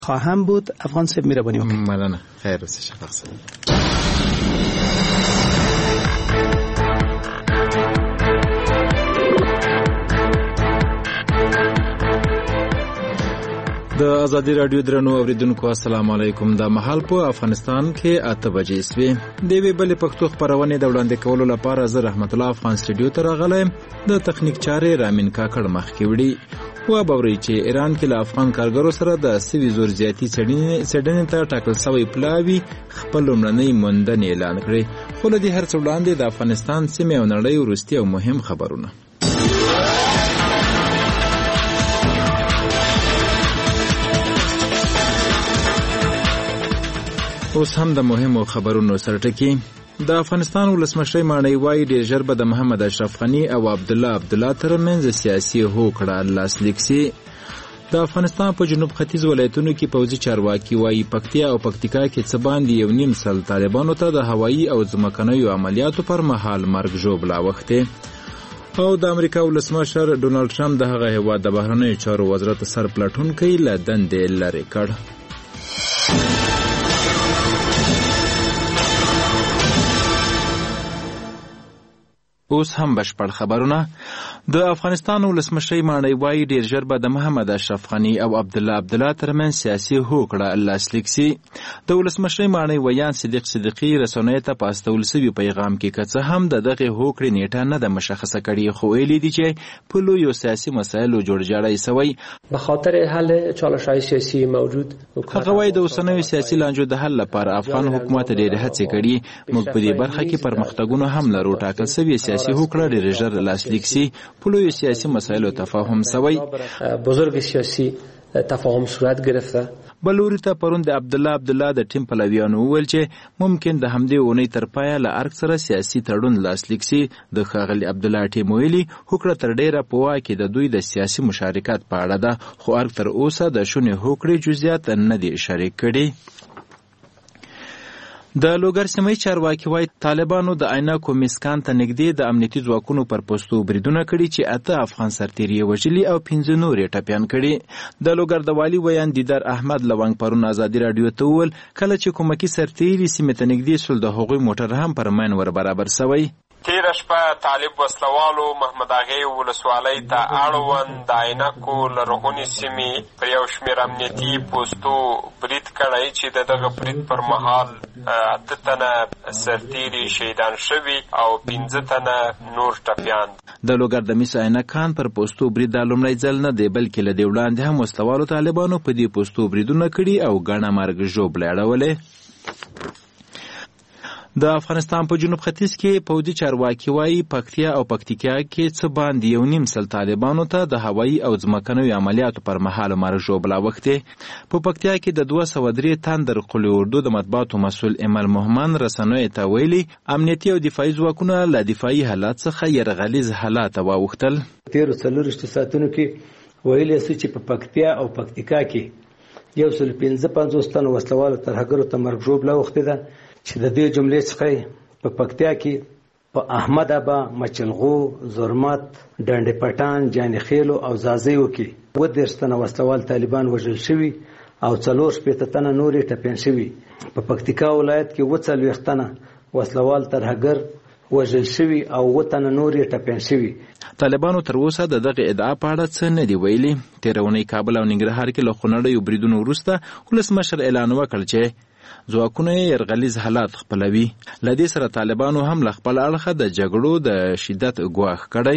خواهم بود. افغان صاحب مهربانی وکړئ. مننه. خیر اوسه شفق صاحب. د ازادي رادیو درنو اوریدونکو السلام علیکم. د محل په افغانستان کې 8 بجې سوي د وی بل پښتو خبرونه د وړاندې کولو لپاره زه رحمت الله افغان سټوډیو ته راغلم. د تخنیک چارې رامین کاکړ مخ کې وړي و بوري چې ایران کې له افغان کارګرو سره د سوي زور زیاتی څېړنې ته ټاکل شوی پلاوی خپل لومړنۍ موندنې اعلان کړې. خو له دې هر څه وړاندې د افغانستان سیمه او نړۍ وروستي او مهم خبرونه. اوس هم د مهمو خبرونو سرټکی. د افغانستان ولسمشر مانی وای ډیر ژر به د محمد اشرف غنی او عبدالله ترمنځ سیاسي هوکړه لاسلیک سي. د افغانستان په جنوب ختیځ ولایتونو کې پوځي چارواکي وایي پکتیا او پکتیکا کې څه باندې 1.5 سل طالبانو ته د هوایي او ځمکنیو عملیاتو پر مهال مرګ ژوبله وخته. او د امریکا ولسمشر ډونالد ټرمپ د هغه هیواد د بهرنیو چارو وزارت سرپلټونکي له دندې لرې کړ. اوس هم بشپړ خبرونه. د افغانستان ولسمشر مانی وای ډیر ژر به د محمد اشرف غنی او عبدالله ترمنځ سیاسي هوکړه لاسلیک سي. د ولسمشر مانی ویان صدیقی رسنیو ته په استول سوي پیغام کې کڅه هم دغه هوکړې نیټه نه د مشخصه کړي، خو ویلي دي چې په لویو سیاسي مسایلو جوړجاړی سوی به خاطر حل چالش‌های سیاسي موجود. هغه وایي د اوسنیو سیاسي لانجو د حل لپاره افغان حکومت ډېر هڅې کړي. موږ په دې برخه کې پرمختګونه هم لرو. ټاکل سوي سیاسي هوکړه ډېر ژر لاسلیک سي. په لویو سیاسي مسایلو تفاهم سوی. بزرگ سیاسي تفاهم صورت گرفته. بلوري ته پرون د عبدالله د ټیم پلویانو وویل چې ممکن د همدې اونۍ تر پایه له ارګ سره سیاسي تړون لاسلیک سي. د ښاغلي عبدالله ټیم ویلي هوکړه تر ډیره په واک کې د دوی د سیاسي مشارکت په اړه ده، خو ارګ تر اوسه د شونې هوکړې جزئیات نه دي شریک کړي. د لوګر سیمې چارواکي وایي طالبانو د عینکو مسکان ته نږدې د امنیتي ځواکونو پر پوستو بریدونه کړي چې 8 افغان سرتیري وژلي او 15 نور یې ټپیان کړي. د لوګر د والي ویان دیدار احمد لونګ پرون ازادي رادیو ته وویل کله چې کومکی سرتیري سیمې ته نږدې سول د هغوی موټر هم پر ماین ور برابر سوی. تیره شپه طالب وسلوالو محمد اغې ولسوالۍ ته اړوند د عینکو لرغونې سیمې پر یو شمېر امنیتي پوستو برید کړی چې د دغه برید پر مهال 8 تنه سرتیري شهیدان شوي او 15 تنه نور ټپیان. د لوګر د میس عینکان پر پوستو برید د لومړی ځل نه دی، بلکې له دې وړاندې هم وسلوالو طالبانو په دې پوستو بریدونه کړي او ګڼه مرګ ژوبلې اړولې. د افغانستان په جنوب ختیځ کې پوځي چارواکي وایي پکتیا او پکتیکا کې څه باندې 1.5 سل طالبانو ته د هوایي او ځمکنیو عملیاتو پر مهال مرګ ژوبله وخته. په پکتیا کې د 203 تن د قلي اردو د مطبوعاتو مسؤل ایمل محمد رسنیو ته ویلي امنیتي او دفاعي ځواکونه له دفاعي حالات څخه یرغلیز حالات واوښتل. 13 ساعتونو کې ویلي چې په پکتیا او پکتیکا کې 155 تن وسلوالو ترهګرو ته مرګ ژوبله وخته ده چې د دې جملې څخه په پکتیا کې په احمد ابا، مچلغو، زرمت، ډنډ پټان، جان خیلو او زازیو کې 30 تنه وسلوال طالبان وژل شوي او 4 تنه نورې ټپیان شوي. په پکتیکا ولایت کې 40 تنه وسلوال ترهګر وژل شوي او 7 تنه نورې ټپیان شوي. طالبانو تر اوسه دغه ادعا په اړه څه نه دی ویلي. تیرونی کابل او ننګرهار کې له خونړیو بریدونو وروسته ولسمشر اعلان وکړ چې ځواکونه یرغلیز حالات خپلوي. له دې سره طالبانو هم له خپل اړخه د جګړو د شدت ګواښ کړی.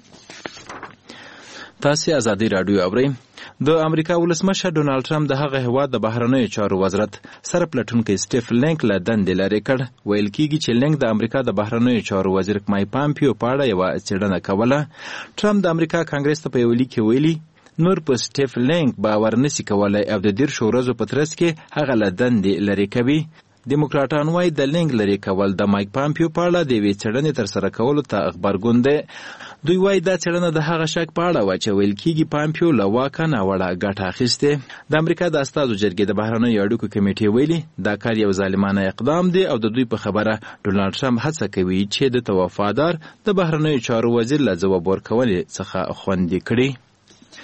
تاسو ازادي رادیو اورئ. د امریکا ولسمشر ډونالد ټرمپ د هغه هیواد د بهرنیو چارو وزارت سرپلټونکي سټیف لینک له دندې لرې کړ. ویل کېږي چې لینک د امریکا د بهرنیو چارو وزیر مایک پامپیو په اړه یوه څېړنه کوله. ټرمپ د امریکا کانګرس ته په یو لیک کې ویلي نور په سټیف لینک باور نشي کولای او د 10 ورځو په ترڅ کې هغه له دندې لرې کوي. دیموکراتان وایي د لینک لرې کول د مایک پامپیو په اړه د یوې څېړنې ترسره کولو ته غبرګون دی. دوی وایي دا څېړنه د هغه شک په اړه وه چې ویل کېږي پامپیو له واکه ناوړه ګټه اخیستې. د امریکا د استازو جرګې د بهرنیو اړیکو کمیټې ویلي دا کار یو ظالمانه اقدام دی او د دوی په خبره ډونالد ټرمپ هڅه کوي چې د وفادار د بهرنیو چارو وزیر له ځواب ورکولو څخه خوندي کړي.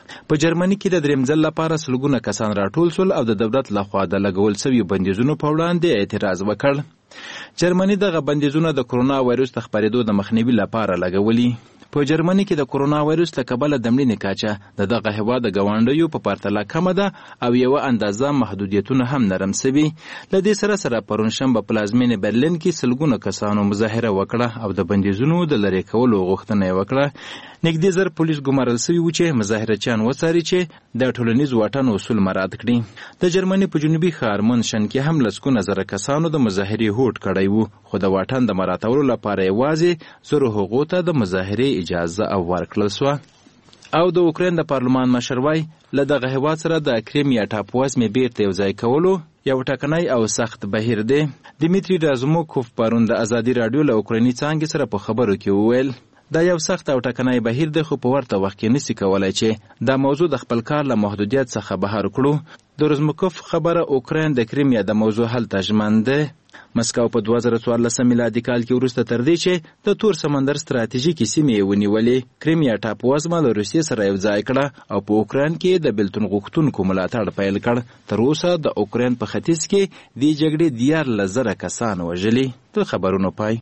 په جرمني کې د دریم ځل لپاره سلګونه کسان راټول شول او د دولت لخوا د لګول شویو بندیزونو په وړاندې اعتراض وکړ. جرمني دغه بندیزونه د کرونا وایروس د خپرېدو د مخنیوي لپاره لګولي. په جرمني کې د کرونا وایروس له کبله د مړینې کچه د دغه هېواد د ګاونډیو په پرتله کمه ده او یوه اندازه محدودیتونه هم نرم سوي. له دې سره سره پرون شنبه په پلازمینې برلین کې سلګونه کسانو مظاهره وکړه او د بندیزونو د لرې کولو غوښتنه یې وکړه. نږدې زر پولیس ګمارل سوي وو چې مظاهرچیان وڅاري چې د ټولنیز واټن اصول مراعات کړي. د جرمني په جنوبي ښار منشن کې هم لسګونه زره کسانو د مظاهرې هوډ کړی وو، خو د واټن د مراعاتولو لپاره یوازې زرو هغو ته د مظاهرې اجازه او ورکړل سوه. او د اوکراین د پارلمان مشر وایي له دغه هېواد سره د کریمیا ټاپووزمې بیرته یوځای کولو یو ټاکنی او سخت بهیر دی. دیمیتری رازوموکوف پرون د ازادي راډیو له اوکرایني څانګې سره په خبرو کې وویل دا یو سخت او ټاکنی بهیر دی، خو په ورته وخت کې نسی کولای چې دا موضوع د خپل کار له محدودیت څخه بهر کړو. د رازوموکوف خبره اوکراین د کریمیا د موضوع حل ته ژمن دی. مسکو په 2014 میلادي کال کې وروسته تر دې چې د تور سمندر ستراتیژیکي سیمې ونیولې، کریمیا ټاپووزمه له روسیې سره یوځای کړه او په اوکراین کې د بیلتون غوښتونکو ملاتړ پیل کړ. تر اوسه د اوکراین په ختیځ کې دې جګړې 14,000 کسان وژلي. د خبرونو پای.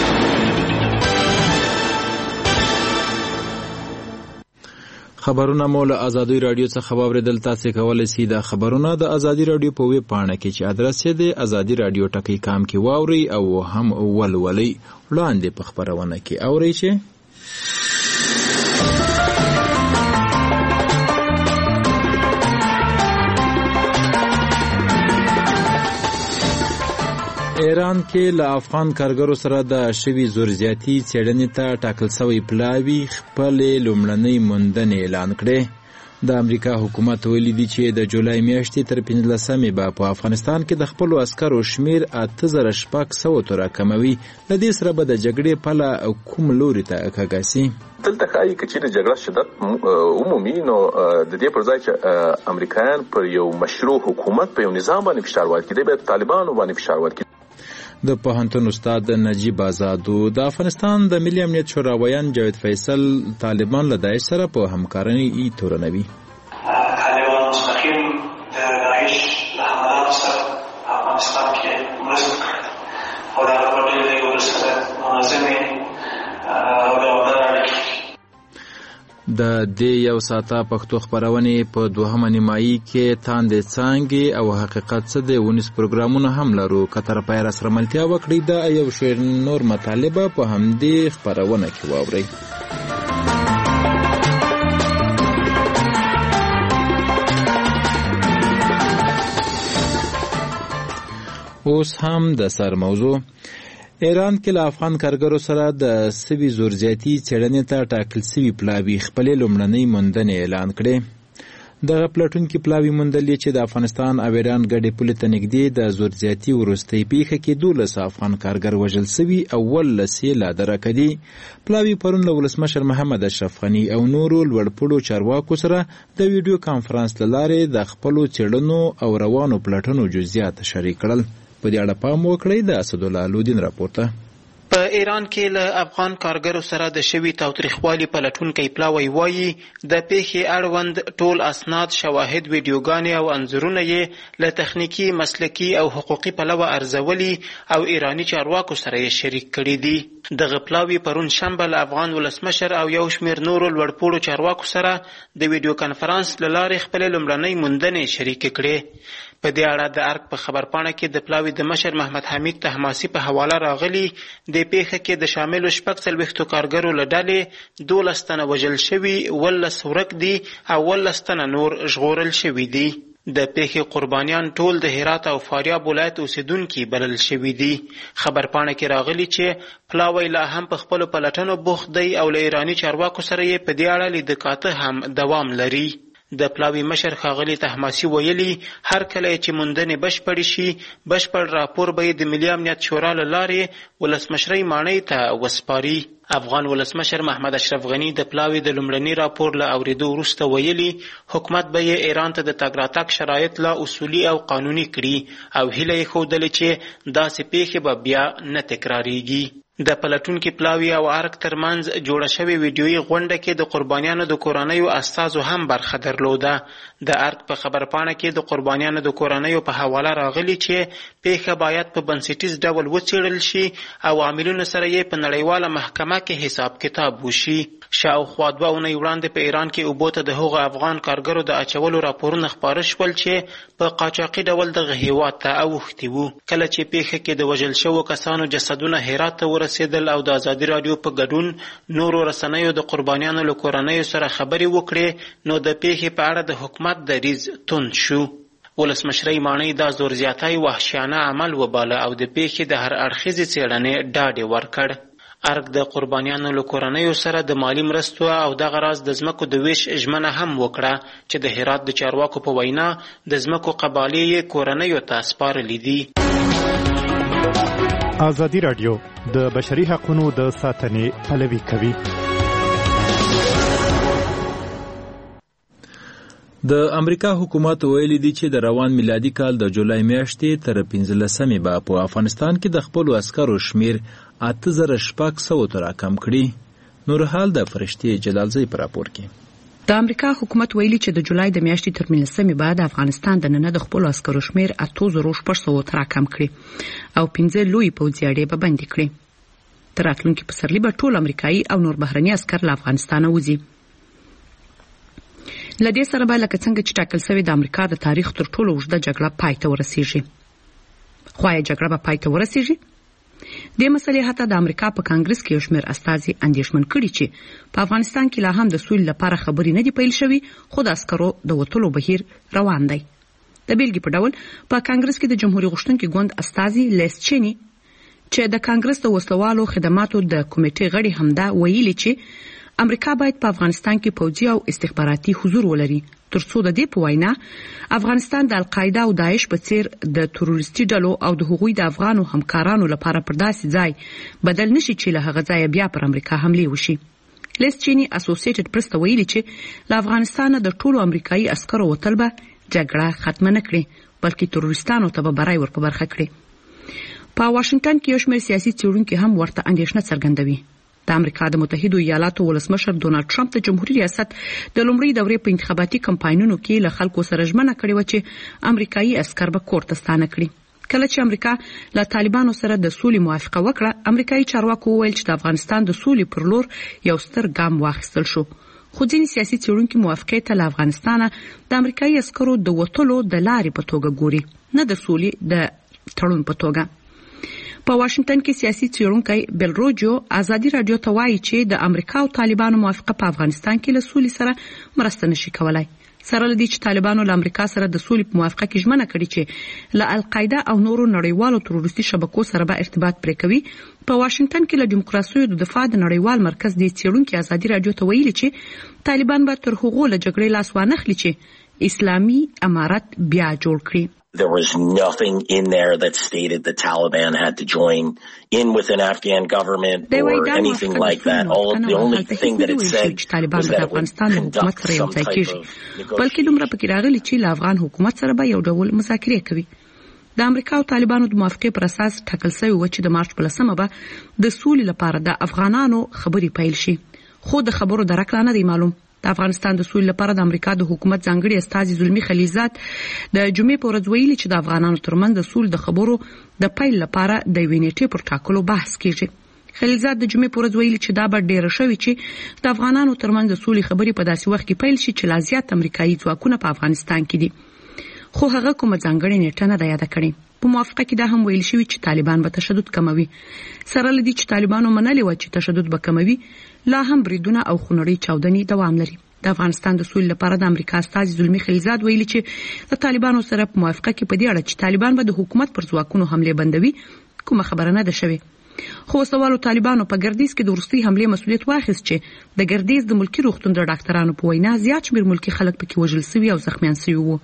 خبرونه مو له ازادي راډیو څخه واوریدل. تاسو کولی شئ د خبرونه د ازادي راډیو په ویب پاڼه کې چې ادرس یې د ازادي راډیو ټکی کام کې واورئ او هم ولولئ. وړاندې په خبرونه کې اورئ چې ایران کې له افغان کارګرو سره د شوي زور زیاتي څېړنې ته ټاکل شوی پلاوي خپلې لومړنۍ موندنې اعلان کړې. د امریکا حکومت ویلي دي چې د جولای میاشتې تر 15مې به په افغانستان کې د خپلو عسکرو شمیر 8600 راکموي. له دې سره به د جګړې پله کوم لوري ته کږه سي. دلته ښایي که چیرې جګړه شدت عمومي نو د دې پر ځای چې امریکایان پر یو مشروع حکومت په یو نظام باندې فشار ورکړي، دی به طالبانو باندې فشار ورکړي. د پوهنتون استاد نجیب آزادو د افغانستان د ملي امنیت شوراویان جاوید فیصل طالبان له داعش سره په همکارۍ تورنوي. طالبان مستقیم د داعش له حملاتو سره افغانستان کې مرسته کړې او د هغه په ډېر ډول سره منظمې او دوامداره اړیکې. د دې یو ساعته پښتو خپرونې په دوهمه نیمایي کې تاندې څانګې او حقیقت څه دی 19 پروګرامونه هم لرو. که تر پایه راسره ملتیا وکړئ د یو شمېر نور مطالبه په همدې خپرونه کې واورئ. اوس هم د سر موضوع. ایران کې له افغان کارګرو سره د سوي زور زیاتي څېړنې ته ټاکل سوي پلاوي خپلې لومړنۍ موندنې اعلان کړې. دغه پلټونکي پلاوي موندلې چې د افغانستان او ایران ګډې پولې ته نږدې د زور زیاتي وروستۍ پیښه کې 12 افغان کارګر وژل سوي او 18 لا درکه دي. پلاوي پرون له ولسمشر محمد اشرف غني او نورو لوړپوړو چارواکو سره د ویډیو کانفرنس له لارې د خپلو څېړنو او روانو پلټنو جزئیات شریک کړل. په دې اړه پام وکړئ. د اسدالله لودین راپورته. په ایران کې له افغان کارګرو سره د شوي تاوتریخوالي پلټونکی پلاوی وایي د پیښې اړوند ټول اسناد، شواهد، ویډیوګانې او انځورونه یې له تخنیکي، مسلکي او حقوقي پلوه ارزولي او ایرانی چارواکو سره یې شریک کړي دي. دغه پلاوی پرون شنبه له افغان ولسمشر او یو شمېر نورو لوړپوړو چارواکو سره د ویډیو کانفرنس له لارې خپلې لومړنۍ موندنې شریکې کړې. په دې اړه د ارګ په خبرپاڼه کې د پلاوي د مشر محمد حمید طهماسي په حواله راغلي د پیښه کې د شاملو 46 کارګرو له ډلې 12 تنه وژل شوي، 18 ورک دي او 18 تنه نور ژغورل شوي دي. د پیښې قربانیان ټول د هرات او فاریاب ولایت اوسیدونکي بلل شوي دي. خبرپاڼه کې راغلي چې پلاوی لا هم په خپلو پلټنو بوخت دی او له ایرانی چارواکو سره یې په دې اړه لیدکاته هم دوام لري. د پلاوي مشر ښاغلي طهماسي ویلي هر کله چې موندنې بشپړې شي بشپړ راپور به یې د ملي امنیت شورا له لارې ولسمشرۍ ماڼۍ ته وسپاري. افغان ولسمشر محمد اشرف غني د پلاوي د لومړني راپور له اوریدو وروسته ویلي حکومت به یې ایران ته د تګ راتګ شرایط لا اصولي او قانوني کړي او هیله یې ښودلې چې داسې پیښې به بیا نه تکراریږي. د پلټونکو پلاوی او ارګ ترمنځ جوړه شوې ویډیويي غونډه کې د قربانیانو د کورنیو استازو هم برخه درلوده. د ارګ په خبرپاڼه کې د قربانیانو د کورنیو په حواله راغلي چې پیښه باید په بنسټیز ډول وڅېړل شي او عاملونو سره یې په نړیواله محکمه کې حساب کتاب وشي. شاوخوا 2 اونۍ وړاندې په ایران کې اوبو ته د هغو افغان کارګرو د اچولو راپورونه خپاره شول چې په قاچاقي ډول دغه هیواد ته اوښتي وو. کله چې پیښه کې د وژل شوو کسانو جسدونه هرات ته ورسېدل او د ازادي راډیو په ګډون نورو رسنیو د قربانیانو له کورنیو سره خبرې وکړې نو د پیښې په اړه د حکومت دریځ توند شو. ولسمشرۍ ماڼۍ دا زور زیاتی وحشیانه عمل وباله او د پیښې د هر اړخیزې څېړنې ډاډ ورکړ. ارګ د قربانیانو له کورنیو سره د مالی مرستو او دغه راز د ځمکو د ویش ژمنه هم وکړه چې د هرات د چارواکو په وینا د ځمکو قبالې یې کورنیو ته سپارلي دي. ازادي راډیو د بشري حقوقو د ساتنې پلوي کوي. د امریکا حکومت ویلي دی چې د روان میلادي کال د جولای میاشتې تر 15مې به په افغانستان کې د خپلو عسکرو شمیر 8600 ته راکم کړي. نورحال د فرشتي جلالزی پر راپور کې د امریکا حکومت ویلي چې د جولای د میاشتې تر 15مې بعد افغانستان د نن د خپلو عسکرو شمیر 8600 ته راکم کړي او 15 لوی پوځي اډې به بندي کړي. تر راتلونکي پسرلي به ټول امریکایي او نور بهرني عسکر له افغانستانه وځي. لدې سره به لکه څنګه چې ټاکل شوی د امریکا د تاریخ تر ټولو اوږده جګړه پای ته ورسیږي. خو آیا جګړه به پای ته ورسیږي؟ دې مسلې حتی د امریکا په کانګرس کې یو شمېر استازي اندېښمن کړي چې په افغانستان کې لا هم د سولې لپاره خبرې نه دي پیل شوي خو د عسکرو د وتلو بهیر روان دی. د بیلګې په ډول په کانګرس کې د جمهوریت غوښتونکي ګوند استازي لیس چینی چې د کانګرس د وسلوالو خدماتو د کمیټې غړي همدا ویلي چې امریکا باید په افغانستان کې پوځي او استخباراتي حضور ولري ترڅو د دې په وینا افغانستان د القاعده او داعش په څیر د تروریستي ډلو او د هغوی د افغانو همکارانو لپاره پر داسې ځای بدل نشي چې له هغه ځای بیا پر امریکا حمله وشي. لیس چینی اسوسییټډ پریس ته ویلي چې له افغانستان د ټولو امریکایي عسکرو وتل به جګړه ختم نه کړي بلکې تروریستانو ته به برای ور په برخه کړي. په واشنگټن کې یو شمېر سیاسي څېړونکي هم ورته اندېښنه څرګندوي. د امریکا د متحده ایالاتو ولسمشر ډونالد ټرمپ د جمهوریت ریاست د لومړۍ دورې په انتخاباتي کمپاینونو کې له خلکو سره ژمنه کړې و چې امریکایي عسکر به کور ته ستانه کړي. کله چې امریکا له طالبانو سره د سولې موافقه وکړه امریکایي چارواکو وویل چې د افغانستان د سولې پر لور یو ستر ګام واخیستل شو. خو ځینې سیاسي څېړونکي موافقې ته له افغانستانه د امریکایي عسکرو د وتلو د لارې په توګه ګوري نه د سولې د تړون په توګه. په واشنگټن کې سیاسي څېړونکی بیل روجو ازادي راډیو ته وایي چې د امریکا او طالبانو موافقه په افغانستان کې له سولې سره مرسته نشي کولای. سره لدی چې طالبانو له امریکا سره د سولې په موافقه کې ژمنه کړې چې له القاعده او نورو نړیوالو تروریستي شبکو سره به ارتباط پرې کوي. په واشنگټن کې له دیموکراسۍ د دفاع د نړیوال مرکز د څېړونکو ازادي راډیو ته ویلي چې طالبان به تر هغو له جګړې لاس وانخلي چې اسلامي امارت بیا جوړ کړي. There was nothing in there that stated the Taliban had to join in with an Afghan government or anything like that. The only thing that it said was that it would conduct some type of بلکې دومره پکې راغلي چې له افغان حکومت سره به یو ډول مذاکرې کوي. د امریکا او طالبانو د موافقې پر اساس ټاکل شوی و چې د مارچ په 10مه به د سولې لپاره د افغانانو خبرې پیل شي. خو د خبرو درک نه دی معلوم. د افغانستان د سولې لپاره د امریکا د حکومت ځانګړي استازي زلمی خلیلزاد د جمعې په ورځ ویلي چې د افغانانو ترمنځ د سولې د خبرو د پیل لپاره د یوې نیټې پر ټاکلو بحث کیږي. خلیلزاد د جمعې په ورځ ویلي چې دا به ډېره شوې چې د افغانانو ترمنځ د سولې خبرې په داسې وخت کې پیل شي چې لا زیات امریکایي ځواکونه په افغانستان کې دي. خو هغه کومه ځانګړې نیټه نه ده یاده کړې. په موافقه کې دا هم ویل شوی چې طالبان به تشدد کموي. سره لدی چې طالبانو منلي و چې تشدد به کموي لا هم بریدونه او خونړۍ چاودنې دوام لري. د افغانستان د سولې لپاره د امریکا استازي زلمی خلیلزاد ویلي چې د طالبانو سره په موافقه کې په دې اړه چې طالبان به د حکومت پر ځواکونو حمله بندوي کومه خبره نه ده شوې. خو سوالو طالبانو په ګردیز کې د وروستي حمله مسؤلیت واخیست چې د ګردیز د ملکی روغتون د ډاکټرانو په وینا زیات شمېر ملکی خلک پکې وژل شوي او زخمیان شوي وو.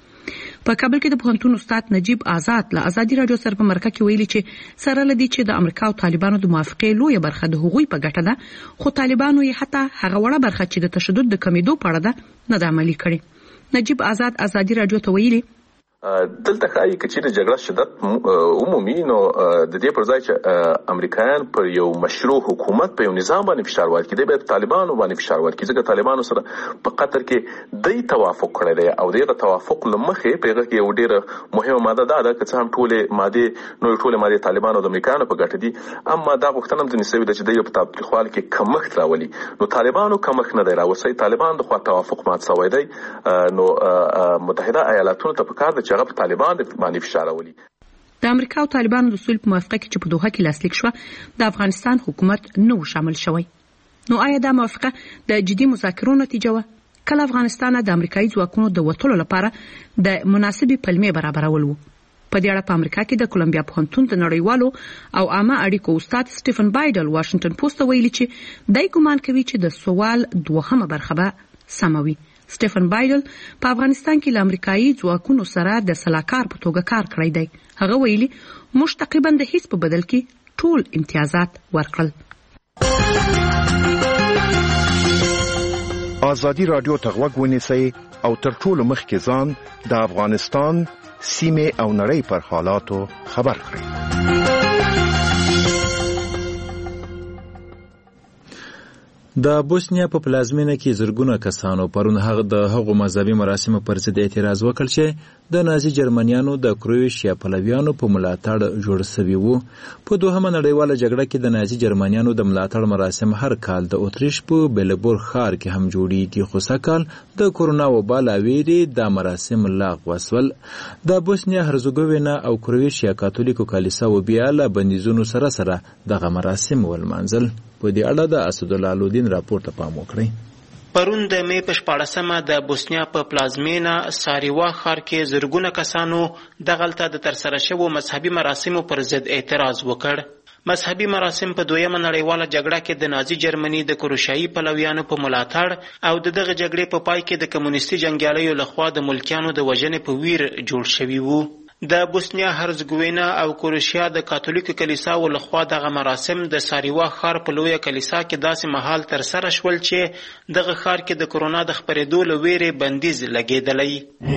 په کابل کې د پوهنتون استاد نجیب آزاد له ازادي راډیو سره په مرکه کې ویلي چې سره لدی چې د امریکا او طالبانو د موافقې لویه برخه د هغوی په ګټه ده خو طالبانو یې حتی هغه وړه برخه چې د تشدد د کمیدو په اړه ده نه ده عملي کړې. نجیب آزاد ازادي راډیو ته ویلي دلته ښایي که چیرې جګړه شدت عمومي نو د دې پر ځای چې امریکایان پر یو مشروع حکومت په یو نظام باندې فشار ورکړي دی، باید طالبانو باندې فشار ورکړي، ځکه طالبانو سره په قطر کې دی توافق کړی دی او دغه توافق له مخې په هغه کې یو ډېره مهمه ماده دا ده که څه هم ټولې مادې طالبانو د امریکایانو په ګټه دي، اما دا غوښتنه هم ځینې شوې ده چې د یو په تاوتریخوالي کې کمښت راولي. نو طالبانو کمښت نه دی راوستی، طالبان د خوا توافق مات شوی دی، نو متحده ایالاتونو ته پکار ده چې هغه په طالبان باندې فشار راولي. د امریکا او طالبانو د صلح په موافقه کې چې په دوحه کې لاسلیک شوه د افغانستان حکومت نه شامل شوی. نو آیا دا موافقه د جدي مذاکرو نتیجه وه؟ کله افغانستان د امریکایي ځواکونو د وټلو لپاره د مناسبې پلمې برابرول وو. په دې اړه په امریکا کې د کولمبیا پوهنتون د نړیوالو او عامه اړیکو استاد سټیفن بایډل واشنگټن پوسټ ته ویلي چې دای ګمان کوي چې د سوال دوهمه برخه به سموي. سټیفن بایډل په افغانستان کې له امریکایي ځواکونو سره د سلاکار په توګه کار کړی دی. هغه ویلي موږ تقریبا د هیڅ په بدل کې ټول امتیازات ورکړل. ازادي رادیو ته غوږ ونیسئ او تر ټولو مخکې ځان د افغانستان سیمه او نړۍ پر حالاتو خبر کړئ. د بوسنیا په پلازمینه کې زرګونه کسانو پرون د هغو مذهبي مراسمو پر ضد اعتراض وکړ چې د نازي جرمنیانو د کروشیا پلویانو په ملاتړ جوړ شوي وو. په دوهمه نړیواله جګړه کې د نازي جرمنیانو د ملاتړ مراسم هر کال د اتریش په بیلبور ښار کې هم جوړیږي، خو سږکال د کورونا وبا له ویرې دا مراسم لغوه شول. د بوسنیا هرزګوینا او کروشیا کاتولیکو کلیساو بیا له بندیزونو سره دغه مراسم ولمانځل. په دې اړه د اسدالله الودین راپور ته پام وکړئ. پرون د می په 14مه د بوسنیا په پلازمینه ساریوا ښار کې زرګونه کسانو دغلته د ترسره شوو مذهبي مراسمو پر ضد اعتراض وکړ. مذهبي مراسم په دویمه نړیواله جګړه کې د نازي جرمني د کروشیایي پلویانو په ملاتړ او دغه جګړې په پای کې د کمونیستي جنګیالیو لخوا د ملکیانو د وژنې په ویر جوړ شوي وو. د بوسنیا هرزګوینا او کروشیا د کاتولیکو کلیساو لخوا دغه مراسم د ساریوا ښار په لویه کلیسا کې داسې مهال ترسره شول چې دغه ښار کې د کرونا د خپرېدو له ویرې بندیز لګېدلی.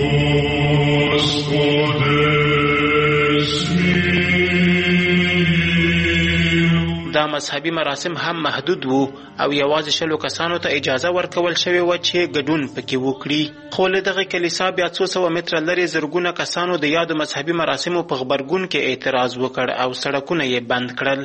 دا مذهبي مراسم هم محدود وو او یوازې 100 کسانو ته اجازه ورکول شوې وه چې ګډون پکې وکړي. خو له دغه کلیسا بیا 200 متره لرې زرګونه کسانو د یادو مذهبي مراسمو په غبرګون کې اعتراض وکړ او سړکونه یې بند کړل.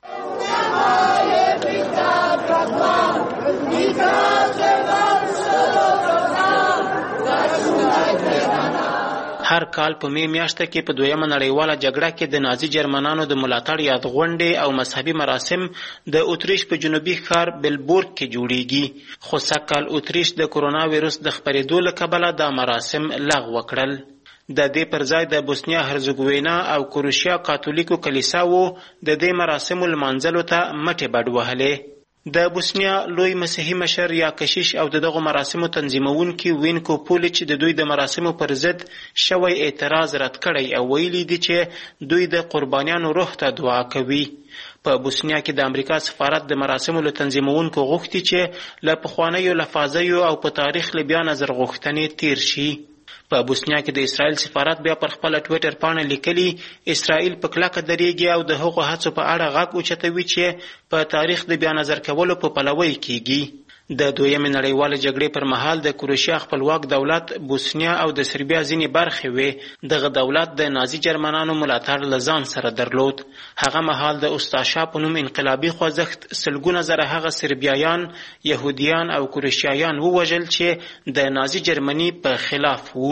هر کال په می میاشته کې په دویمه نړیواله جګړه کې د نازي جرمنانو د ملاتړ یاد غونډې او مذهبي مراسم د اتریش په جنوبي ښار بیلبورګ کې جوړیږي، خو سږکال اتریش د کرونا ویروس د خپرېدو له کبله دا مراسم لغوه کړل. د دې پر ځای د بوسنیا هرزګوینا او کروشیا کاتولیکو کلیساو د دې مراسمو لمانځلو ته مټې بډ وهلې. د بوسنیا لوی مسیحي مشر یا کشیش او دغه مراسمو تنظیمونکي وینکو پولیچ د دوی د مراسمو پر ضد شوی اعتراض رد کړی او ویلي دي چې دوی د قربانیانو روح ته دعا کوي. په بوسنیا کې د امریکا سفارت د مراسمو له تنظیمونکو غوښتي چې له پخوانیو لفاظیو او په تاریخ له بیا نظر غوښتنې تیر شي. په بوسنیا کې د اسرائیل سفارت بیا پر خپل ټویټر پاڼه لیکلي اسرائیل په کلکه درېږي او د هغو هڅو په اړه غږ اوچتوي چې په تاریخ د بیا نظر کولو په پلوي کیږي. د دویمې نړیواله جګړې پر مهال د کروشیا خپلواک دولت بوسنیا او د سربیا ځینې برخې وې. دغه دولت د نازي جرمنانو ملاتړ له ځان سره درلود. هغه مهال د اوستاشا په نوم انقلابي خوځښت سلګونه زره هغه سربیایان، یهودیان او کروشیایان ووژل چې د نازي جرمني په خلاف وو.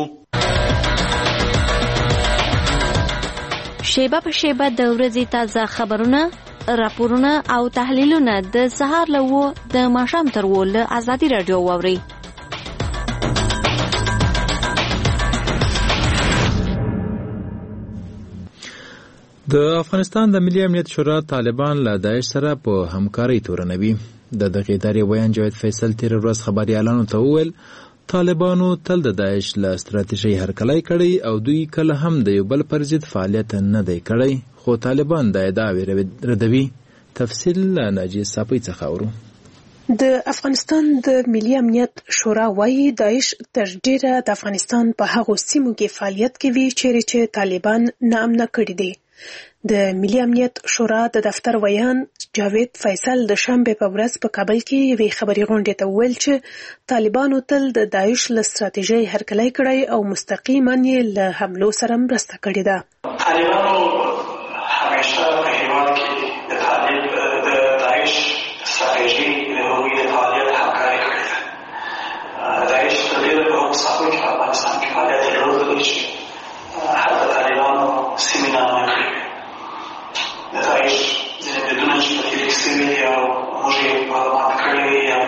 شیبه په شیبه د ورځې تازه خبرونه، راپورونه او تحلیلونه د سهار له 9 د ماښام تر 10 له ازادي رادیو واورئ. د افغانستان د ملي امنیت شورا طالبان له داعش سره په همکارۍ تورنوي. د دغې ادارې ویان جاوید فیصل تېره ورځ خبریالانو ته وویل طالبانو تل د داعش له ستراتیژۍ هرکلی کړی او دوی کله هم د یو بل پر ضد فعالیت نه دی کړی، خو طالبان دا ادعاوې ردوي. تفصیل له ناجیه صافی څخه اورو. د افغانستان د ملي امنیت شورا وايي داعش تر ډیره د افغانستان په هغو سیمو کې فعالیت کوي چې طالبان ناامنه کړي دي. د ملي امنیت شورا د دفتر ویان جاوید فیصل د شنبه په ورځ په کابل کې یوې خبري غونډې ته وویل چې طالبانو تل د داعش له ستراتیژۍ هرکلی کړی او مستقیما یې له حملو سره مرسته کړې ده. طالبانو همیشه په هیواد کې د طالب د داعش ستراتیژي هغوی د فعالیت همکاري کړې ده. داعش تر ډېره په هغو ساحو کې په افغانستان کې فعالیت درلودلی چې حتی طالبانو سیمې ناامنه کړې وې. د داعش ځینې بریدونه چې په تېر کې سوي دي او موږ یې معلومات کړي وي او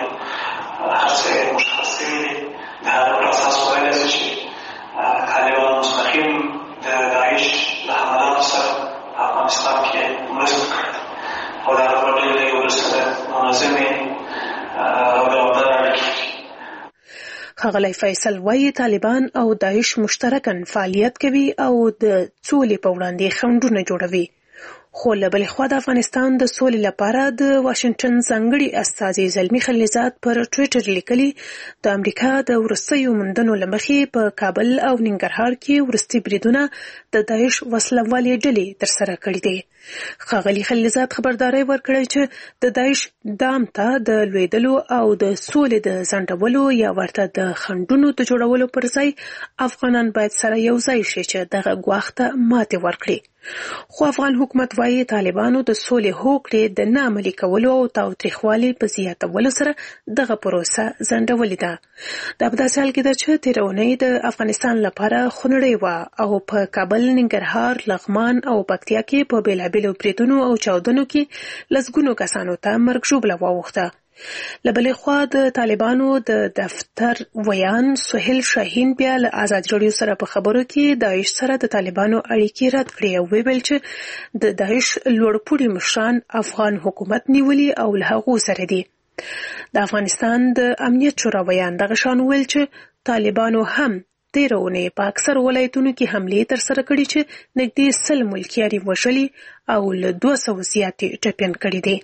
هر څه یې مشخص سوي دي، د هغه پر اساس ویلی شي چې طالبان مستقیم د داعش له حملاتو سره په افغانستان کې مرسته کړې ده او د هغه په ډېر یو بل سره منظمې او دوامداره اړیکې لري. ښاغلی فیصل وایي طالبان او داعش مشترکاً فعالیت کوي او د سولې په وړاندې خنډونه جوړوي. خو له بلې خوا د افغانستان د سولې لپاره د واشنګټن ځانګړي استازي زلمي خلیلزاد پر ټویټر لیکلي د امریکا د وروستیو موندنو له مخې په کابل او ننګرهار کې وروستي بریدونه د داعش وسلوالې ډلې ترسره کړي دي. ښاغلي خلیلزاد خبرداری ورکړی چې د داعش دام ته د لویدلو او د سولې د ځنډولو یا ورته د خنډونو د جوړولو پر ځای افغانان باید سره یو ځای شي چې دغه ګواښ ته ماتې ورکړي. خو افغان حکومت وايي طالبانو د سولې هوکړې د نه عملي کولو او تاوتریخوالي په زیاتولو سره دغه پروسه ځنډولې ده. دا په داسې حال کې ده چې تېره اونۍ د افغانستان لپاره خونړۍ وه او په کابل، ننګرهار، لغمان او پکتیا کې په بېلابېلو بریدونو او چاودنو کې لسګونو کسانو ته مرګ ژوبله واوښته. له بلې خوا د طالبانو د دفتر ویان سهیل شاهین بیا له ازادي راډیو سره په خبرو کې داعش سره د طالبانو اړیکې رد کړې او ویل چې د داعش لوړپوړي مشران افغان حکومت نیولي او له هغو سره دي. د افغانستان د امنیت شورا ویان دغه شان ویل چې طالبانو هم تېره اونۍ په اکثر ولایتونو کې حملې ترسره کړي چې نږدې 100 ملکیار یې وژلي او له 200 زیاتې ټپیان کړي دي.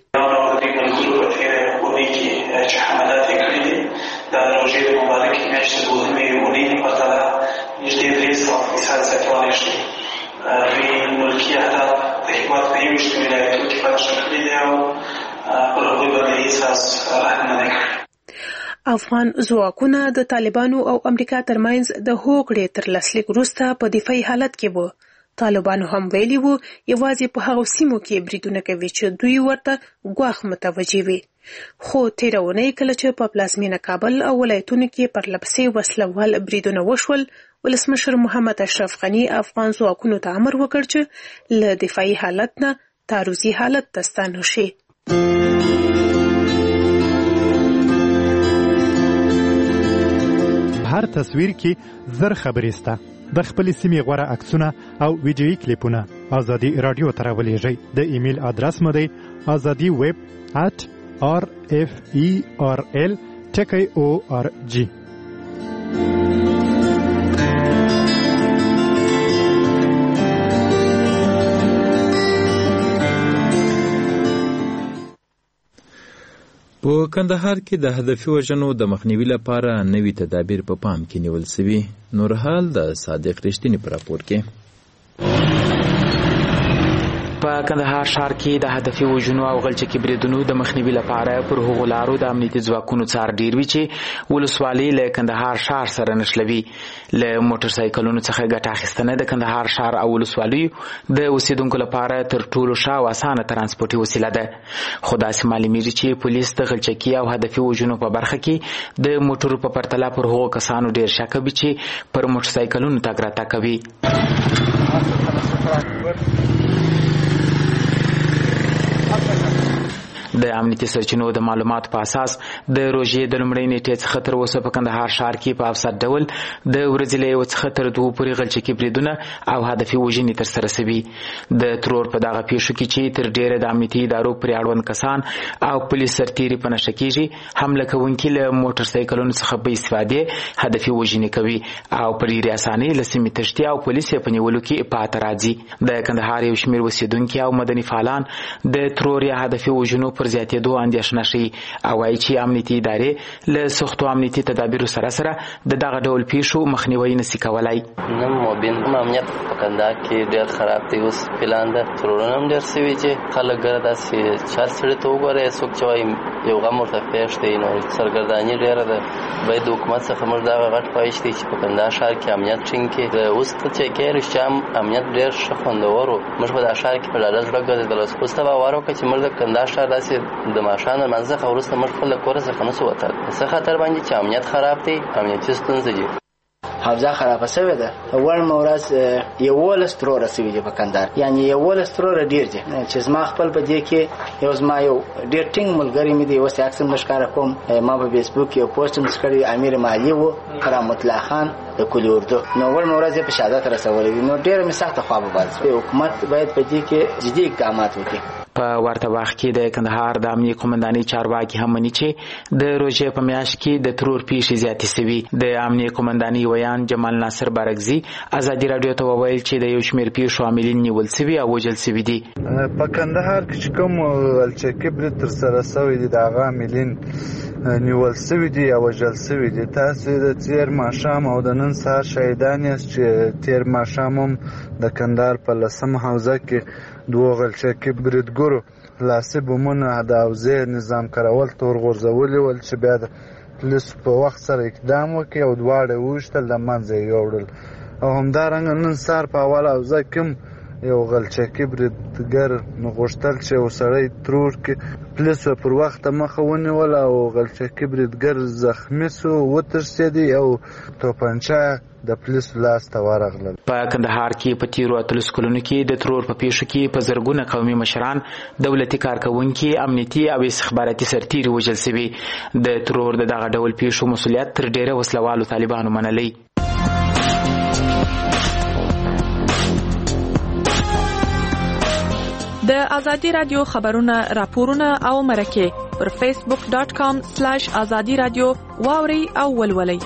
چې حملات یې کړي دي د روژې د مبارکې میاشتې د دوهمې اونۍ په پرتله نږدې 300% زیاتوالی ښیي. دوی ملکي اهداف د هېواد په 21 ولایتونو کې فتح کړي دي او پر هغوی باندې هېڅ رحم نه دی کړی. افغان ځواکونه د طالبانو او امریکا ترمنځ د هوکړې تر لاسلیک وروسته په دفاعي حالت کې وو. طالبانو هم ویلي وو یوازې په هغو سیمو کې بریدونه کوي چې دوی ورته ګواښ متوجه وي. خو تېره اونۍ کله چې په پلازمینه کابل او ولایتونو کې پرلپسې وسلوال بریدونه وشول، ولسمشر محمد اشرف غني افغان ځواکونو ته امر وکړ چې له دفاعي حالت نه تعرضي حالت ته ستانه شي. هر تصویر کې زر خبرې سته. د خپل سیمې غوره عکسونه او ویډیویي کلیپونه ازادي رادیو ته راولېږئ. د ایمیل ادرس مو دی azadi@referl.org. په کندهار کې د هدفي وژنو د مخنیوي لپاره نوي تدابیر په پام کې نیول شوي. نورحال د صادق رښتینی په راپور کې. په کندهار ښار کې د هدفي وژنو او غلچکي بریدونو د مخنیوي لپاره پر هغو لارو د امنیتي ځواکونو څار ډیر وي چې ولسوالۍ له کندهار ښار سره نښلوي. له موټر سایکلونو څخه ګټه اخیستنه د کندهار ښار او ولسوالیو د اوسیدونکو لپاره تر ټولو ښه او اسانه ترانسپورتي وسیله ده. خو داسې معلومیږي چې پولیس د غلچکي او هدفي وژنو په برخه کې د موټرو په پرتله پر هغو کسانو ډیر شک کوي چې پر موټر سایکلونو تګ راتګ کوي. د امنیتي سرچینو د معلوماتو په اساس د روژې د لومړۍ نیټې څخه تر اوسه په کندهار ښار کې په افسر ډول د ورځې له 1 څخه تر 2 پورې غلچکي بریدونه او هدفي وژنې ترسره شوي. د ترور په دغه پیښو کې چې تر ډیره د امنیتي ادارو پورې اړوند کسان او پولیس سرتیري په نښه کېږي، حمله کوونکي له موټر سایکلونو څخه په استفادې هدفي وژنې کوي او په ډېرې اسانۍ له سیمې تښتي او پولیس یې په نیولو کې پاته راځي. د کندهار یو شمېر اوسېدونکي او مدني فعالان د ترور یا هدفي وژنو پر پر زیاتېدو اندېښنه ښیي او وایي چې امنیتي ادارې له سختو امنیتي تدابیرو سره د دغه ډول پیښو مخنیوي نشي کولای. نن مبین امنیت په کندهار کې ډېر خراب دی. اوس پلان ده ترورونه هم ډېر سوي چې خلک ګره داسې چار سړي ته وګورئ څوک چې وایي یو غم ورته پېښ دی نو سرګرداني ډېره ده. باید د حکومت څخه موږ دغه غټ خواهش دی چې په کندهار ښار کې امنیت ټینګ کړي. اوس چې کې رښتیا امنیت ډېر ښه خوندور و. موږ په دا ښار کې په ډاډه زړه ګرځېدل. اوس ته باور وکړه چې موږ د کندهار ښار داسې د ماښام د لمانځه څخه وروسته موږ خپل له کوره څخه نسو وتلی. څه خطر باندې چې امنیت خراب دی، امنیتي ستونزې دي. حوزه خرابه شوې ده. اول مورز 11 تروره سوي دي په کندهار، یعنی 11 تروره ډیر دي چې زما خپل په دې کې یو زما یو ډیر ټینګ ملګری مې دی. اوس اکسم نشکاره کوم، ما په فیسبوک یو پوسټ مشکړی امیر مالی وو کرامت الله خان د کلی اردو، نو اول مورز په شهادت رسولې دي. نو ډیر مې سخت خوا به باز حکومت باید په دې کې جدي اقدامات وکړي. په ورته وخت کې د کندهار د امنیه قومندانۍ چارواکي هم مني چې د روژې په میاشت کې د ترور پیښې زیاتې سوي. د امنیه قومندانۍ ویان جمال ناصر بارګزي ازادي راډیو ته وویل چې د یو شمېر پیښو عاملین نیول سوي او وژل سوي دي. په کندهار کې چې کوم الچکې برید ترسره سوی دي د هغه عاملین نیول سوي دي او وژل سوي دي. تاسو د تیر ماښام او د نن سهار شاهدان یاست چې تیر ماښام هم د کندهار په 10 حوزه کې دوه غلچکې بریدګرو لاسي بمونه د حوزې نظام کارول تور غورځولي ول چې بیا د پولیسو په وخت سره اقدام وکړي او دواړه وویشتل له منځه یې یوړل. او همدارنګه نن سهار په اوله حوزه کې هم یو غلچکې بریدګر نو غوښتل چې یو سړی ترور کې پولیسو پر وخته مخه ونیول او غلچکې بریدګر زخمي سو وترسېدی او توپنچه د پولیسو لاس ته ورغلل. په کندهار کې په تیرو 30 کلونو کې د ترور په پیښو کې په زرګونه قومي مشران، دولتي کارکوونکي، امنیتي او استخباراتي سرتیري وژل سوي. د ترور د دغه ډول پیښو مسؤلیت تر ډیره وسلوالو طالبانو منلی. د ازادي رادیو خبرونه، راپورونه او مرکه پر facebook.com/azadi radio واوري او ولولئ.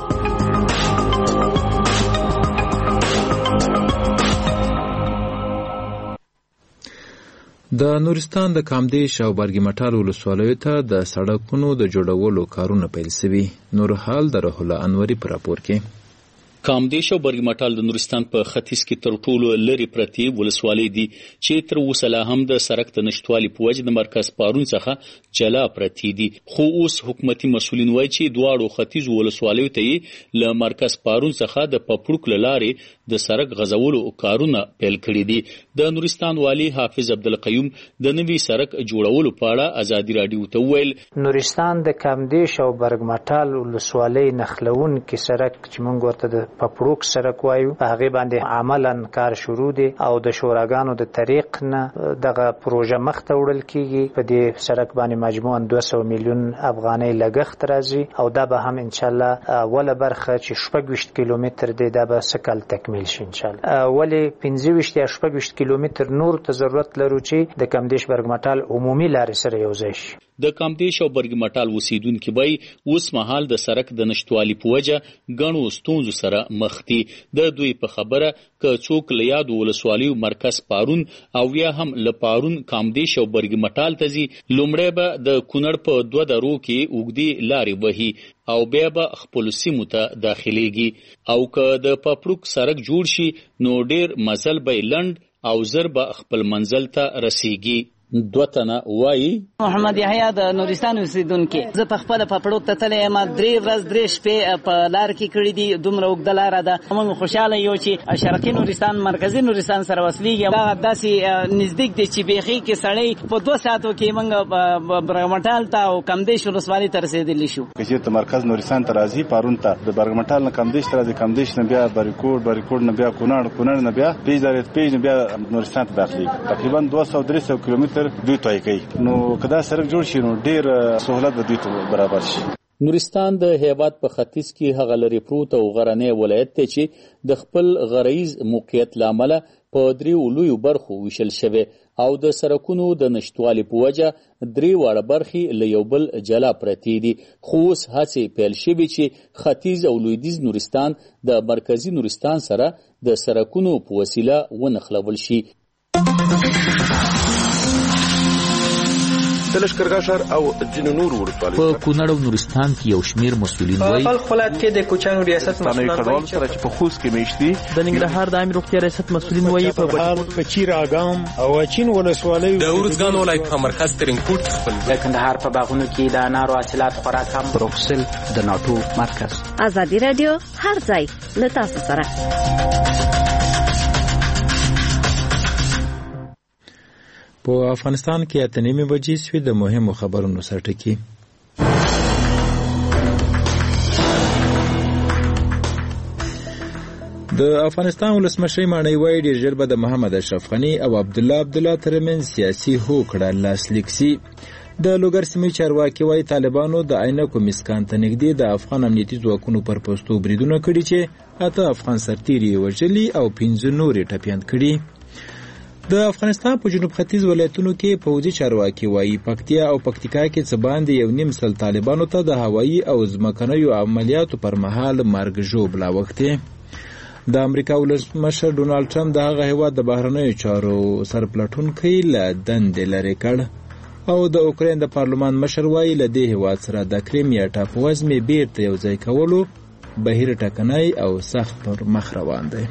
د نورستان د کامدیش او برګي مټال ولسوالیو ته د سړکونو د جوړولو کارونه پیل شوي. نورحال د رحول انوري پر راپور کې. کامدیش او برګي مټال د نورستان په ختیځ کې تر ټولو لري پرتی ولسوالۍ دي چې تر اوسه لا هم د سړک د نشټوالي په وجه د مرکز پارون څخه جلا پرتی دي. خو اوس حکومتي مسؤلین وایي چې دواړو ختیځ ولسوالیو ته له مرکز پارون څخه د پپړوک لارې د سړک غزولو کارونه پیل کړي دي. د نورستان والی حافظ عبدالقیوم د نوي سړک جوړولو په اړه ازادي راډیو ته ویل. نورستان د کامدیش او برګ مټال ولسوالۍ نخلون کې سړک چې موږ ورته د پپړوک سړک وایو په هغه باندې عملاً کار شروع دي او د شوراګانو د طریق نه دغه پروژه مخ ته وړل کیږي. په دې سړک باندې مجموعاً 200 میلیون افغانۍ لګښت راځي او دا به هم ان شاء الله اوله برخه چې 26 کیلومتر دی دا به سکل تکمیل شي ان شاء الله. ولی 25 یا 26 کیلومتر نور ته ضرورت لرو چې د کامدیش برګ مټال عمومي لارې سره یوځای شي. د کامدیش او برګ مټال اوسیدونکو بای اوس مهال د سړک د نشټوالي په وجه غنو ستونزو سره مخ دي. د دوی په خبره ک څوک له یاد ولسوالیو مرکز پارون او یا هم له پارون کامدیش او برګ مټال ته ځي لومړی به د کونړ په 2 درو کې اوګدي لارې وهي او بیا به خپل سیمو ته داخليږي او که د پپړوک سړک جوړ شي نو ډیر مزل به لند او زر به خپل منزل ته رسیږي. دوتنه وای محمد یحیی د نورستان اوسیدونکو زه په خپل پپړوک ته تلم 3 ورځې 3 شپې په لار کې کړې دي. دومره وګد لار ده. موږ خوشاله یو چې شرقي نورستان مرکزی نورستان سره وصلېږي. دا داسې نزدیک دي چې بیخي کې سړی په 2 ساعتو کې موږ برګمټال ته او کامدیش ولسوالۍ ته رسېدلی شو. چې ته مرکز نورستان ته راځي پارون ته د برګمټال نه کامدیش ته راځي کامدیش نه بیا بریکوډ نه بیا کونړ نه بیا پیج نه بیا نورستان ته داخلي تقریبا 200-300 کیلومتر دوی توای کوي. نو کدا سړک جوړ شي نو ډیر سہولت به دوی ته برابر شي. نورستان د هیواد په ختیځ کې هغه لري پروت او غرنی ولایت ته چې د خپل غریز موقعیت لامل په 3 لویو برخو ویشل شوی او د سړکونو د نشټوالي په وجه 3 واړه برخې له یو بل جلا پرتی دي. خو اوس هڅې پیل شوي چې ختیځ او لویدیځ نورستان د مرکزی نورستان سره د سړکونو په وسیله ونښلول شي. د لشکرګاه ښار او ځینو نورو ولسوالیو په کونړ او نورستان کې یو شمېر مسؤلین وایي په بلخ ولایت کې د کوچیانو ریاست مسؤلین وایي چې په خوست کې میشتي د ننګرهار د عامه روغتیا ریاست مسؤلین وایي په چیر اګام او اچین ولسوالیو د ورزګان ولایت په مرکز ترینکوټ خپل د کندهار په باغونو کې د انارو حاصلات خورا کم. بروکسل د ناټو مرکز. ازادي رادیو هر ځای له تاسو سره. په افغانستان کې اتنیمه بجې سوي د مهمو خبرونو سرټکی. د افغانستان ولسمشر مانی وایي ډېر ژر به د محمد اشرف غني او عبدالله ترمنځ سیاسي هوکړه لاسلیک سي. د لوګر سیمې چارواکي وایي طالبانو د عینکو مسکان ته نږدې د افغان امنیتي ځواکونو پر پوستو بریدونه کړي چې 8 افغان سرتیري وژلي او 15 نورې ټپیان کړي. د افغانستان په جنوب ختیځ ولایتونو کې پوځي چارواکي وایي پکتیا او پکتیکا کې څه باندې 1.5 سل طالبانو ته د هوایي او ځمکنیو عملیاتو پر مهال مرګ ژوبله وکړې. د امریکا ولسمشر ډونالډ ټرمپ د هغه هیواد د بهرنیو چارو سرپلټونکی له دندې لرې کړ او د اوکراین د پارلمان مشر وایي له دې هیواد سره د کریمیا ټاپووزمې بیرته یوځای کولو بهیر ټکنی او سخت پر مخ روان دی.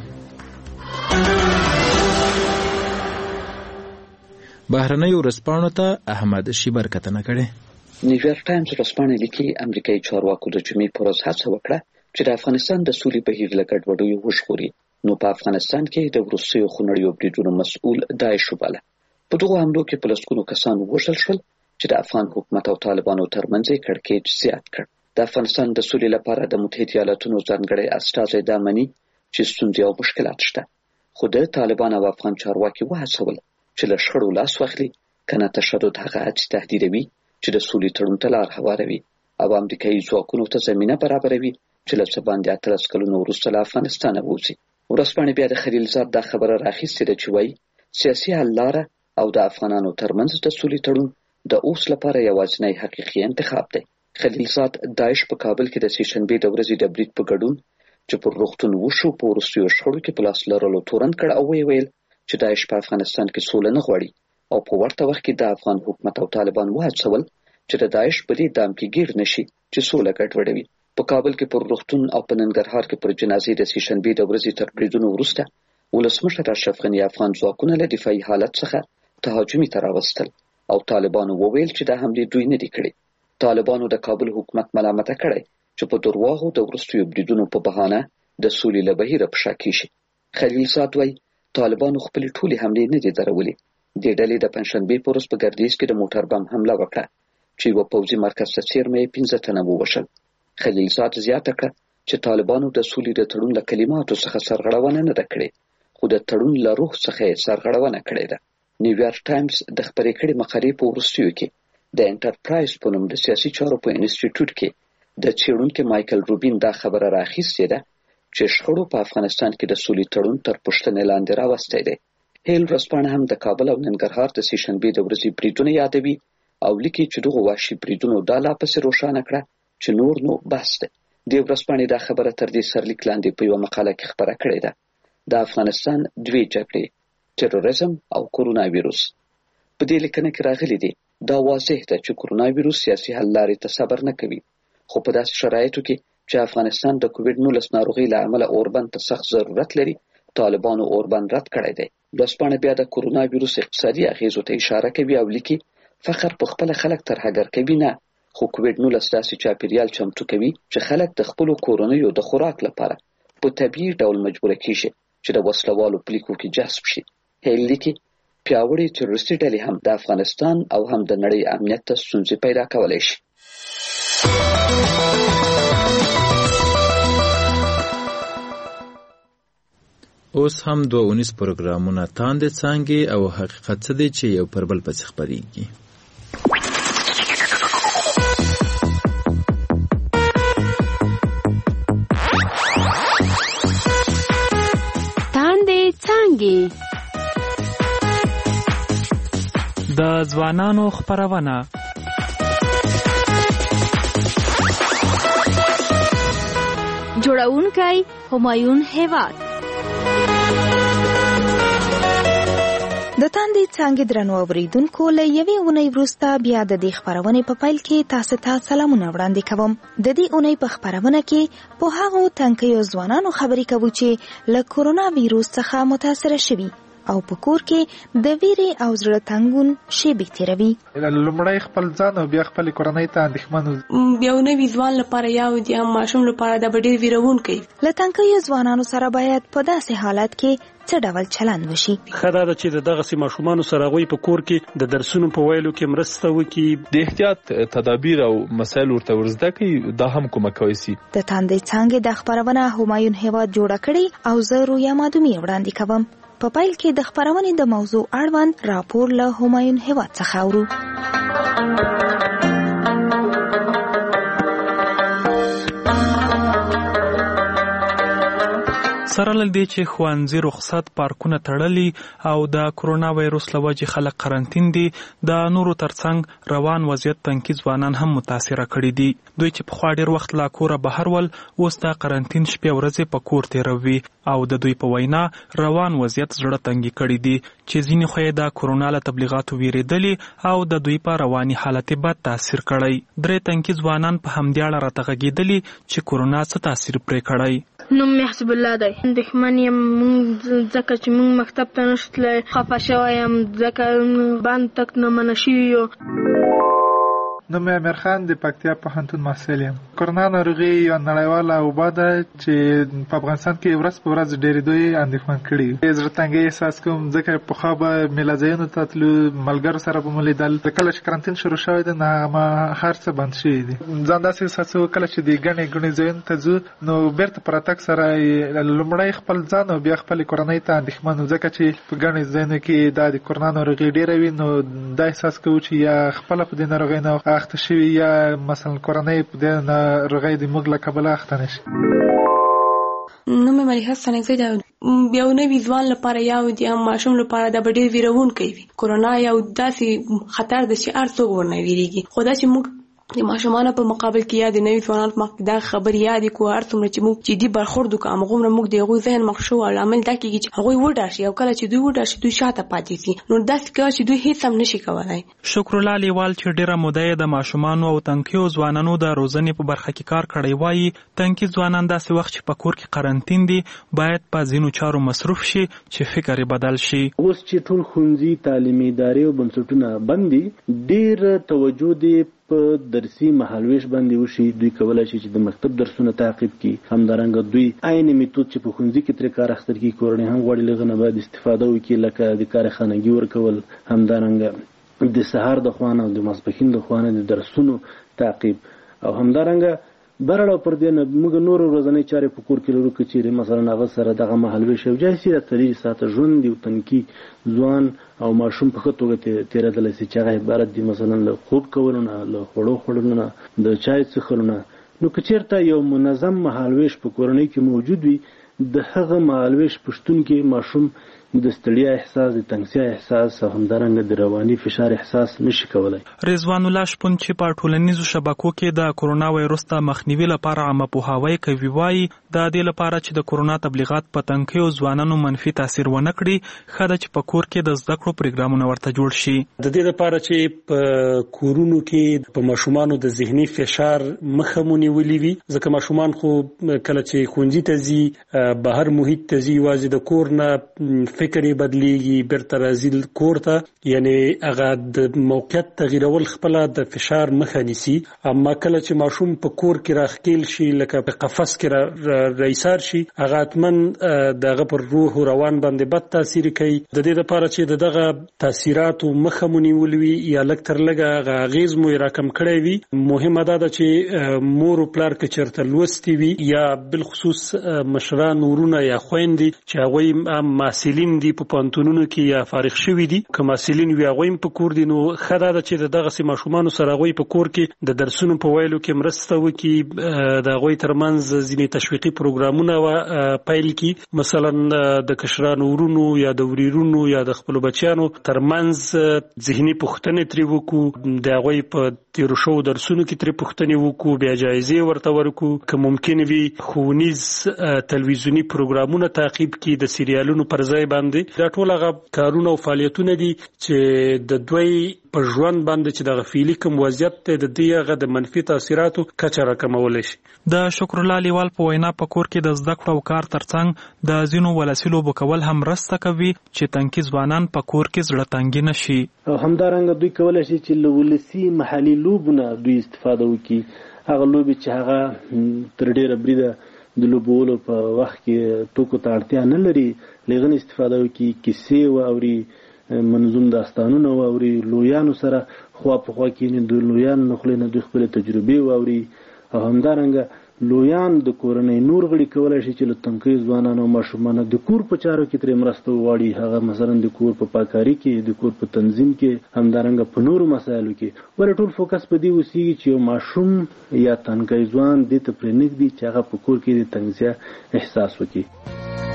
بهرنۍ ورځپاڼو ته احمد شیبر کتنه کړې. نیویارک ټایمز ورځپاڼه لیکي امریکایي چارواکو د جمعې په ورځ هڅه وکړه چې د افغانستان د سولې بهیر له ګډوډیو وژغوري. نو په افغانستان کې د وروستیو خونړیو بریدونو مسؤل داعش وباله. په دغو حملو کې په لسګونو کسان ووژل شول چې د افغان حکومت او طالبانو ترمنځ یې کړکېچ زیات کړ. د افغانستان د سولې لپاره د متحده ایالاتونو ځانګړی استازی دا مني چې ستونزې او مشکلات شته، خو د طالبان او افغان چارواکي وهڅول چې له شخړو لاس واخلي کنه تشدد هغه هڅې تهدیدوي چې د سولې تړون ته لار هواروي او امریکایي ځواکونو ته زمینه برابروي چې له څه باندې 18 کلونو وروسته له افغانستانه ووځي. ورځپاڼې بیا د خلیلزاد دا خبره راخیستې ده چې وایي سیاسي حل لاره او د افغانانو ترمنځ د سولې تړون د اوس لپاره یوازینی حقیقي انتخاب دی. خلیلزاد داعش په کابل کې د سیشنبې د ورځې د برید په ګډون چې پر روغتون وشو په وروستیو شخړو کې په لاس لرلو تورن کړ او ویل چې داعش په افغانستان کې سوله نه غواړي او په ورته وخت کې د افغان حکومت او طالبان وهڅول چې د داعش په دې دام کې گیر نشي چې سوله ګډوډوي. په کابل کې پر روغتون او په ننګرهار کې پر جنازې د سیشنبې د ورځې تر بریدونو وروسته ولسمشر اشرف غني افغان ځواکونه له دفاعي حالت څخه تهاجمي ته راوستل او طالبانو وویل چې دا حملې دوی نه دي کړې. طالبانو د کابل حکومت ملامت کړی چې په درواغو د وروستیو بریدونو په بهانه د سولې له بهیره په شا کیږي. خلیلزاد وایي طالبانو خپل ټولې حملې نه دي درولې. د ډلې د پنځشنبې په ورځ په ګردیز کې د موټر بم حمله وکړه چې یو پوځي مرکز ته څیرمه 15 تنه ووژل. خلیلزاد زیاته کړه چې طالبانو د سولې د تړون له کلماتو څخه سرغړونه نه ده کړې، خو د تړون له روح څخه یې سرغړونه کړې ده. نیویارک ټایمز د خبرې کړې مقالې په وروستیو کې د انټرپرایز په نوم د سیاسي چارو په انسټیټیوټ کې د څېړونکي مایکل روبین دا خبره راخیستې ده چې شخړو په افغانستان کې د سولې تړون تر پوښتنې لاندې راوستی دی. هیل ورځپاڼه هم د کابل او ننګرهار د سیشنبې د ورځې بریدونه یادوي او لیکي چې دغه وحشي بریدونو دا لا پسې روښانه کړه چې نور نو بس دی. د ورځپاڼې دا خبره تر دې سرلیک لاندې په یوه مقاله کې خبره کړې ده. د افغانستان دوې جګړې، تروریزم او کورونا ویروس. په دې لیکنه کې راغلي دي دا واضح ده چې کورونا ویروس سیاسي حل لارې ته صبر نه کوي، خو په داسې شرایطو کې چې افغانستان د کووډ-19 ناروغۍ له امله اوربند ته سخت ضرورت لري، طالبانو اوربند رد کړی دی. ورځپاڼه بیا د کورونا ویروس اقتصادي اغیزو ته اشاره کوي او لیکي فقر په خپل خلک ترهګر کوي نه، خو کووډ-19 داسې چاپیریال چمتو کوي چې خلک د خپل کورنیو د خوراک لپاره په طبیعي ډول مجبور کیږي چې د وسلوالو پلیکو کې جذب شي. هیل لیکي پیاوړې تروریستي ډلې هم د افغانستان او هم د نړۍ امنیت ته ستونزې پیدا کولی شي. اوس هم 2 پروګرامونه تاندې څانګې او حقیقت څه دی چې یو پر بل پسې خپرېږي. تاندې څانګې د ځوانانو خپرونه. جوړونکی همایون هیواد. د تاندې څنګه درنو اوریدونکو له یوې اونۍ وروسته بیا د دې خبرونې په پیل کې تاسو ته سلامونه وړاندې کوم. د دې اونۍ په خبرونه کې په هغو تنکیو ځوانانو خبرې کوو چې له کورونا ویروس څخه متاثر شوي او په کور کې د ویرې او زړه تنګون شیبې تیروي. لومړی خپل ځان او بیا خپل کورنۍ ته اندېښمن یو نوي ځوان لپاره یا د ماشوم لپاره د ډېر ویرونکی. له تنکیو ځوانانو سره باید په داسې حالت کې څه ډول چلند وشي؟ ښه دا ده چې دغسې ماشومانو سره هغوی په کور کې د درسونو په ویلو کې مرسته وکړي، د احتیاط تدابیر او مسایل ورته ورزده کړي، دا هم کومک کوي سي. د تاندې څانګې د خبرونه همایون هیواد جوړه کړې او زه رویا مادومي وړاندې کوم. په پیل کې د خبرونې د موضوع اړوند راپور له همایون هیواد څخه اورو. سره له دې چې ښوونځي رخصت، پارکونه تړلي او د کرونا وایروس له وجې خلک قرنطین دي، د نورو ترڅنګ روان وضعیت تنکي ځوانان هم متاثره کړي دي. دوی چې پخوا ډېر وخت لا کوره بهر ول، اوس د قرنطین شپې ورځې په کور تېروي او د دوی په وینا روان وضعیت زړه تنګي کړي دي چې ځینې خو یې د کرونا له تبلیغاتو ویرېدلي او د دوی په رواني حالت بد تاثیر کړی. 3 تنکي ځوانان په همدې اړه راته غږېدلي چې کرونا څه تاثیر پرې کړی. نوم مې حسب الله دی. اندېښمن یم ځکه چې موږ مکتب ته نشو تللی. خفه شوی یم ځکه بند تک نه منع شوي یو. نوم مې امیر خان د پکتیا پوهنتون محصل یم. کرونا ناروغي یوه نړیواله وبا ده چې په افغانستان کې ورځ په ورځ ډېرېدو یې اندېښمن کړي. زړه تنګۍ احساس کوم ځکه پخوا به میله ځایونو ته تلو، ملګرو سره به مو لیدل. کله چې قرنطین شروع شوی دی نو هر څه بند شوي دي. ځان داسې احساسوو کله چې د ګڼې ګڼې ځایونو ته ځو نو بیرته په راتګ سره لومړی خپل ځان او بیا خپلې کورنۍ ته اندېښمن وو، ځکه چې په ګڼې ځایونو کې دا د کرونا ناروغي ډېره وي. نو دا احساس کوو چې یا خپله په دې ناروغۍ نه اخته شوي یا مثلا کورنۍ په دې ناروغۍ د موږ له کبله اخته نشي. نوم مې ملیحه ستانکزۍ ده. یو نوي ځوان لپاره یا د ماشوم لپاره د ډېر ویرونکی وي. کرونا یو داسې خطر ده چې هر څوک ورنه ویریږي، خو دا چې موږ د ماشومانو په مقابل کې یا د نوي ځوانانو په مقابل دا خبرې یادې کړو، هر څومره چې موږ جدي برخورد وکړو همغومره موږ د هغوی ذهن مغشوش او لامل دا کېږي چې هغوی وډار شي او کله چې دوی وډار شي دوی شاته پاتې شي. نو داسې کوي چې دوی هیڅ هم نشي کولی. شکرالله لیوال چې ډېره موده یې د ماشومانو او تنکیو ځوانانو د روزنې په برخه کې کار کړی وایي تنکي ځوانان داسې وخت چې په کور کې قرنطین دي باید په ځینو چارو مصروف شي چې فکر یې بدل شي. اوس چې ټول ښوونځي، تعلیمي ادارې او بنسټونه بند دي، ډېر توجه دی په درسي مهالویش باندې وشي. دوی کولای شي چې د مکتب درسونه تعقیب کړي. همدارنګه دوی عین میتود چې په ښوونځي کې ترې کار اخیستل کېږي کورنۍ هم غواړي له هغه نه باید استفاده وکړي، لکه د کارخانګي ورکول، همدارنګه د سهار د خوا نه او د ماسپښین د خوا نه د درسونو تعقیب، او همدارنګه برړه پر دې نه موږ نور ورځنۍ چارې په کور کې لرو که چیرې مثلا هغه سره دغه مهالویش او جایسي د 3 ساعته ژوند یو تنکي ځوان او ماشوم په ښه توګه تېرېدلی سي چې هغه عبارت دي مثلا له خوب کولو نه، له خوړو خوړلو نه، د چای څښلو نه. نو که چېرته یو منظم مهالویش په کورنۍ کې موجود وي، د هغه مهالویش په شتون کې ماشوم د ستړیا احساس، د تنګسیا احساس او همدارنګه د رواني فشار احساس نشي کولای. رضوان الله شپون چې په ټولنیزو شبکو کې د کرونا وایروس د مخنیوي لپاره عامه پوهاوی کوي وایي د دې لپاره چې د کرونا تبلیغات په تنکیو ځوانانو منفي تاثیر ونه کړي، ښه ده چې په کور کې د زده کړو پروګرامونه ورته جوړ شي. د دې لپاره چې په کورونو کې په ماشومانو د ذهني فشار مخه مو نیولې وي، ځکه ماشومان خو کله چې ښوونځي ته ځي، بهر محیط ته ځي، یوازې د کور نه فکر یې بدلیږي، بیرته راځي کور ته، یعنی هغه د موقعیت تغیرول خپله د فشار مخه نیسي. اما کله چې ماشوم په کور کې راښکیل شي، لکه په قفس کې رایسار شي، هغه حتما د هغه پر روح او روان باندې بد تاثیر کوي. د دې لپاره چې د دغه تاثیراتو مخه مو نیولې وي یا لږ تر لږه هغه اغېز مو یې راکم کړی وي، مهمه دا ده چې مور او پلار که چېرته لوستي وي یا بالخصوص مشران ورونه یا خویندې چې هغوی محصلین دي په پوهنتونونو کې یا فارغ شوي دي، که محصلین وي هغوی هم په کور دي، نو ښه دا ده چې د دغسې ماشومانو سره هغوی په کور کې د درسونو په ویلو کې مرسته وکړي، د هغوی ترمنځ ځینې تشویقي پروګرامونه پیل کړي، مثلا د کشرانو ورونو یا د ورېرونو یا د خپلو بچیانو ترمنځ ذهني پوښتنې ترې وکړو، د هغوی په تېرو شوو درسونو کې ترې پوښتنې وکړو، بیا جایزې ورته ورکړو، که ممکن وي ښوونیز تلویزیوني پروګرامونه تعقیب کړي، د سیریالونو پر ځای وړاندې دا ټول هغه کارونه او فعالیتونه دي چې د دوی په ژوند باندې چې د غفیلی کوم وضعیت ته د دې هغه د منفي تاثیراتو کچه راکمول شي. د شکر الله لیوال په وینا په کور کې د زده کړو او کار ترڅنګ د ځینو ولسي لوبو کول هم مرسته کوي چې تنکي ځوانان په کور کې زړه تنګي نشي. او همدارنګه دوی کولای شي چې له ولسي محلي لوبونه دوی استفاده وکړي. هغه لوبې چې هغه تر ډیره بریده د لوبولو په وخت کې ټوکو ته اړتیا نه لري لغن استفاده وکړي، کیسې واوري، منظوم داستانونه واوري، لویانو سره خوا په خوا کې د لویانو نه خلینو د خپل تجربې واوري. او همدارنګه لویان د کورنۍ نور غړي کولای شي چې له تنکي ځوانانو او ماشومانو د کور په چارو کې ترې مرسته وغواړي. هغه مثلا د کور په پاکاري کې، د کور په تنظیم کې، همدارنګه په نورو مسایلو کې. ولې ټول فوکس په دې وسیږي چې یو ماشوم یا تنکي ځوان دې ته پرې نږدې چې هغه په کور کې د تنګزیا احساس وکړي.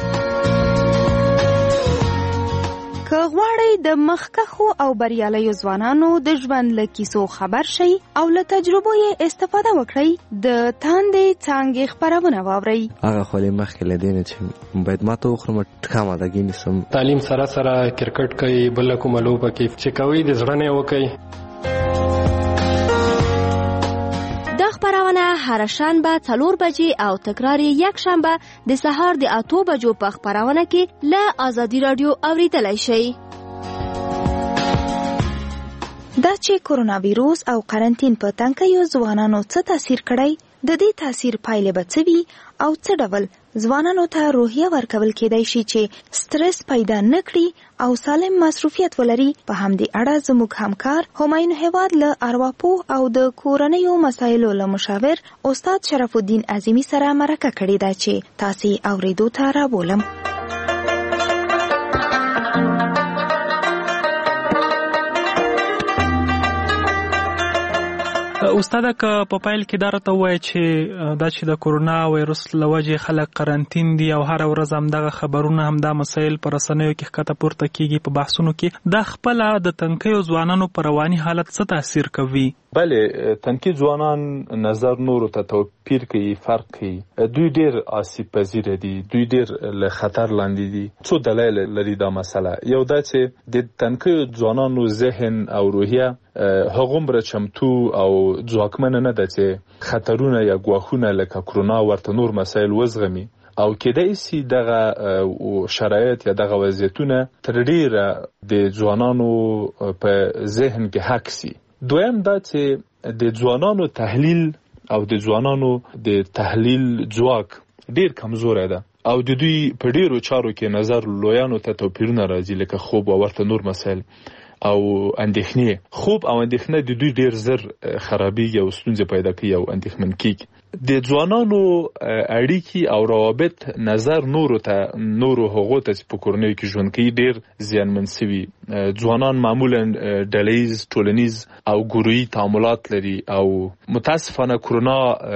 که غواړئ د مخکښو او بریالیو ځوانانو د ژوند له کیسو خبر شئ او له تجربو یې استفاده وکړئ، د تاندې څانګې خپرونه واورئ. هغه خو له مخکې له دې نه چې باید ما ته وخورم ښه مادهګي نیسم. تعلیم سره سره کرکټ کوي، بله کومه لوبه کوي چې کوي د زړه نه وکړي. دا خبرونه هر شنبه 4 بجې او تکرار یک شنبه د سهار د 8 بجو په خبرونه کې له آزادی رادیو اوریدلای شئ. دا چې کرونا ویروس او قرنطین په تنکیو ځوانانو څه تاثیر کړی، د دې تاثیر پایلې به څه وي او څه ډول ځوانانو ته روحیه ورکول کېدای شي چې سټرس پیدا نه کړي او سالم مصروفیت ولري. په همدې اړه زموږ همکار همایون هیواد له ارواپوه او د کورنیو مسایلو له مشاور استاد شرف الدین عظیمی سره مرکه کړې ده چې تاسې اوریدو ته رابولم. استاد که په پایل کې دا راته وایي چې دا چې د کرونا وایروس له وجې خلک قرنطین دي او هر ورځ همدغه خبرونه همدا مسایل په رسنیو کې ښکته پورته کیږي په بحثونو کې، دا خپله د تنکیو ځوانانو په رواني حالت څه تاثیر کوي؟ بله، تنکي ځوانان نظر نورو ته توپیر کوي، فرق کوي. دوی ډیر آسیب پذیره دي، دوی ډیر له خطر لاندې دي. څو دلایل لري دا مسله. یو دا چې د تنکي ځوانانو ذهن او روحیه هغومره چمتو او ځواکمنه نه ده چې خطرونه یا ګواښونه لکه کرونا ورته نور مسایل وزغمي، او کېدای شي دغه شرایط یا دغه وضعیتونه تر ډیره د ځوانانو په ذهن کې حک سي. دویم دا چې د ځوانانو تحلیل او د ځوانانو د تحلیل ځواک ډیر کمزوری ده او د دوی په ډیرو چارو کې نظر لویانو ته توپیرونه راځي، لکه خوب او ورته نور مسایل او اندېښنې. خوب او اندېښنه د دوی ډیر زر خرابېږي او ستونزې پیدا کوي او اندېښمن کیږي. د ځوانانو اړیکې او روابط نظر نورو هغو ته چې په کورنیو کې ژوند کوي ډیر زیانمن سوي. ځوانان معمولا ډلیز، ټولنیز او ګروهي تعاملات لري او متاسفانه کرونا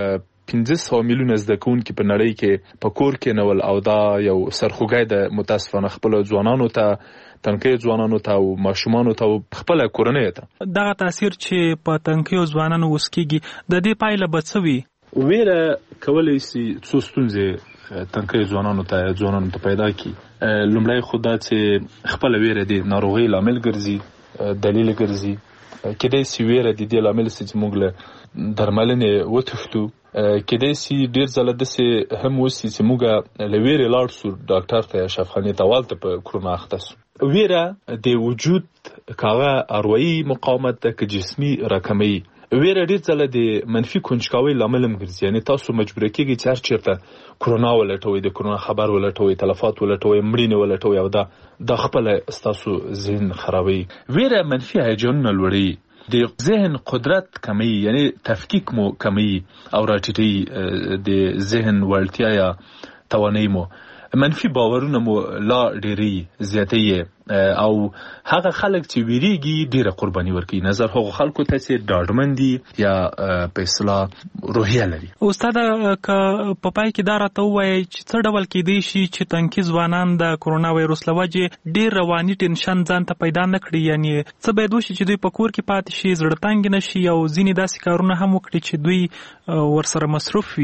500 میلیونه زده کوونکي په نړۍ کې په کور کې نول او دا یو سرخوږی د متاسفانه خپل ځوانانو ته، تنکي ځوانانو ته او ماشومانو ته او خپل کورنۍ ته. دغه تاثیر چې په تنکیو ځوانانو وسکیږي، د دې پایله به څه وي؟ ویره کولای شي څو ستونزې تنکي ځوانانو ته پیدا کړي. لومړی خو دا چې خپل ویره د ناروغۍ لامل ګرځي، دلیل ګرځي. کېدای شي ویره د دې لامل شي چې موږ له درملنې وتښتو. کېدای شي ډیر ځله داسې هم وشي چې موږ له ویرې لاړ شو ډاکټر ته یا شفاخانې ته، والته په کرونا اخته سو. ویره د وجود کاغه اروایي مقاومت ده که جسمي راکموي. ویره ډیر ځله د منفي کنجکاوۍ لامل هم ګرځي، یعنی تاسو مجبوره کیږئ چې هر چیرته کرونا ولټوئ، د کرونا خبر ولټوئ، تلفات ولټوئ، مړینې ولټوئ او دا خپله ستاسو ذهن خرابوي. ویره منفي هیجانونه لوړوي، د ذهن قدرت کمی، یعنی تفکیک مو کمی او راټیټوي د ذهن وړتیا یا توانایي مو. منفي باورونه مو لا ډیری زیاتوي او هغه خلک چې ویریږي ډیره قرباني ورکوي. نظر هغو خلکو ته چې ډاډمن دي یا په اصطلاح روحیه لري. استاد که په پای کې دا راته ووایي چې څه ډول کېدای شي چې تنکي ځوانان د کرونا وایروس له وجې ډیر رواني ټینشن ځان ته پیدا نه کړي، یعنی څه باید وشي چې دوی په کور کې پاتې شي، زړه تنګ نه شي او ځینې داسې کارونه هم وکړي چې دوی ورسره مصروف وي؟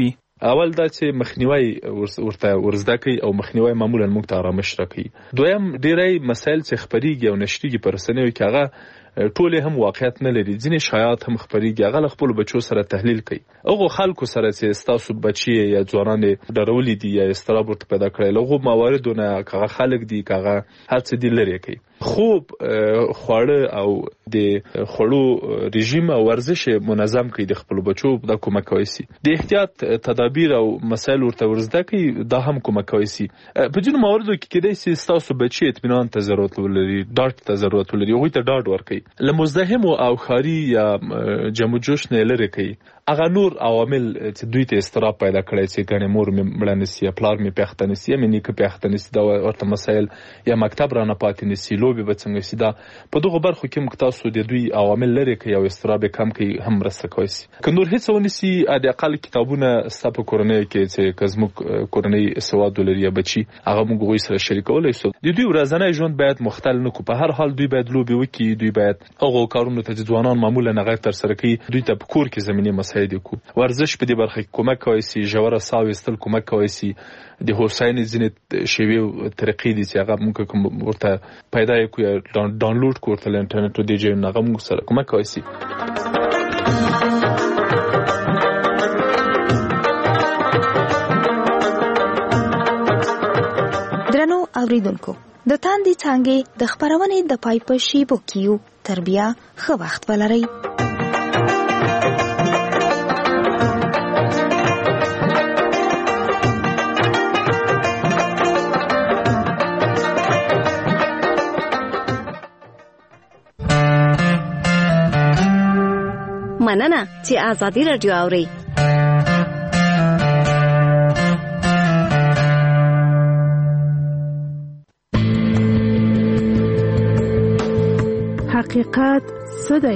اول دا چې مخنیوي ورته ورزده کوي او مخنیوي معمولا موږ ته آرامش راکوي. دویم ډېری مسایل چې خپرېږي او نشریږي په رسنیو کې هغه ټول هم واقعیت نه لري. ځینې شایعات هم خپرېږي، هغه له خپلو بچو سره تحلیل کوي. هغو خلکو سره چې ستاسو بچي یا ځوانان ډارولي دي یا اضطراب ورته پیدا کړی، له هغو مواردو نه که هغه خلک دي که هغه هر څه دي لرې کوي. خوب، خواړه او د خوړو رژیم او ورزش منظم کوي د خپلو بچو، دا کومک کوي سي. د احتیاط تدابیر او مسایل ورته ورزده کوي، دا هم کومک کوي سي. په ځینو مواردو کې کېدای سي ستاسو بچي اطمینان ته ضرورت ولري، ډاډ ته ضرورت ولري، هغوی ته ډاډ ورکوي. له مزدحمو او ښاري یا جمع جوش نه لرې کوي. هغه نور عوامل چې دوی ته اضطراب پیدا کړی چې ګڼې مور مې مړه نسي یا پلار مې پیښته نسي یا مې نیکه پیښته نسي، دا ورته مسایل یا مکتب رانه پاتې نسي، لوبې به څنګه سي. دا په دغو برخو کې موږ تاسو د دوی عوامل لرې کوي او اضطراب کم کوي، هم مرسته کوي سي. که نور هېڅ ونیسي، د اقل کتابونه ستا په کورنیو کې چې که زموږ کورنۍ سواد ولري یا بچي، هغه موږ هغوی سره شریکولی سو. د دوی ورځنی ژوند باید مختل نه کړو. په هر حال دوی باید لوبې وکړي، دوی باید هغو کارونو ته چې ځوانان معمولا هغه ترسره کوي، دوی ته په کور کې زمینې مساعدې کړو. ورزش په دې برخه کې کومک کوي سي، ژوره ساه ویستل کومک کوي سي. د هوساینې ځینې شیوې او طریقې دي چې هغه موږ ورته پیدا کړو یا ډاونلوډ کړو ورته له انټرنیټ د جې هغه موږ سره کومک کوي سي. درنو اوریدونکو، د تاندې څانګې د خپرونې د پای په شیبو کې تر بیا ښه وخت ولرئ. مننه چې آزادی رادیو اورئ. حقیقت څه دی؟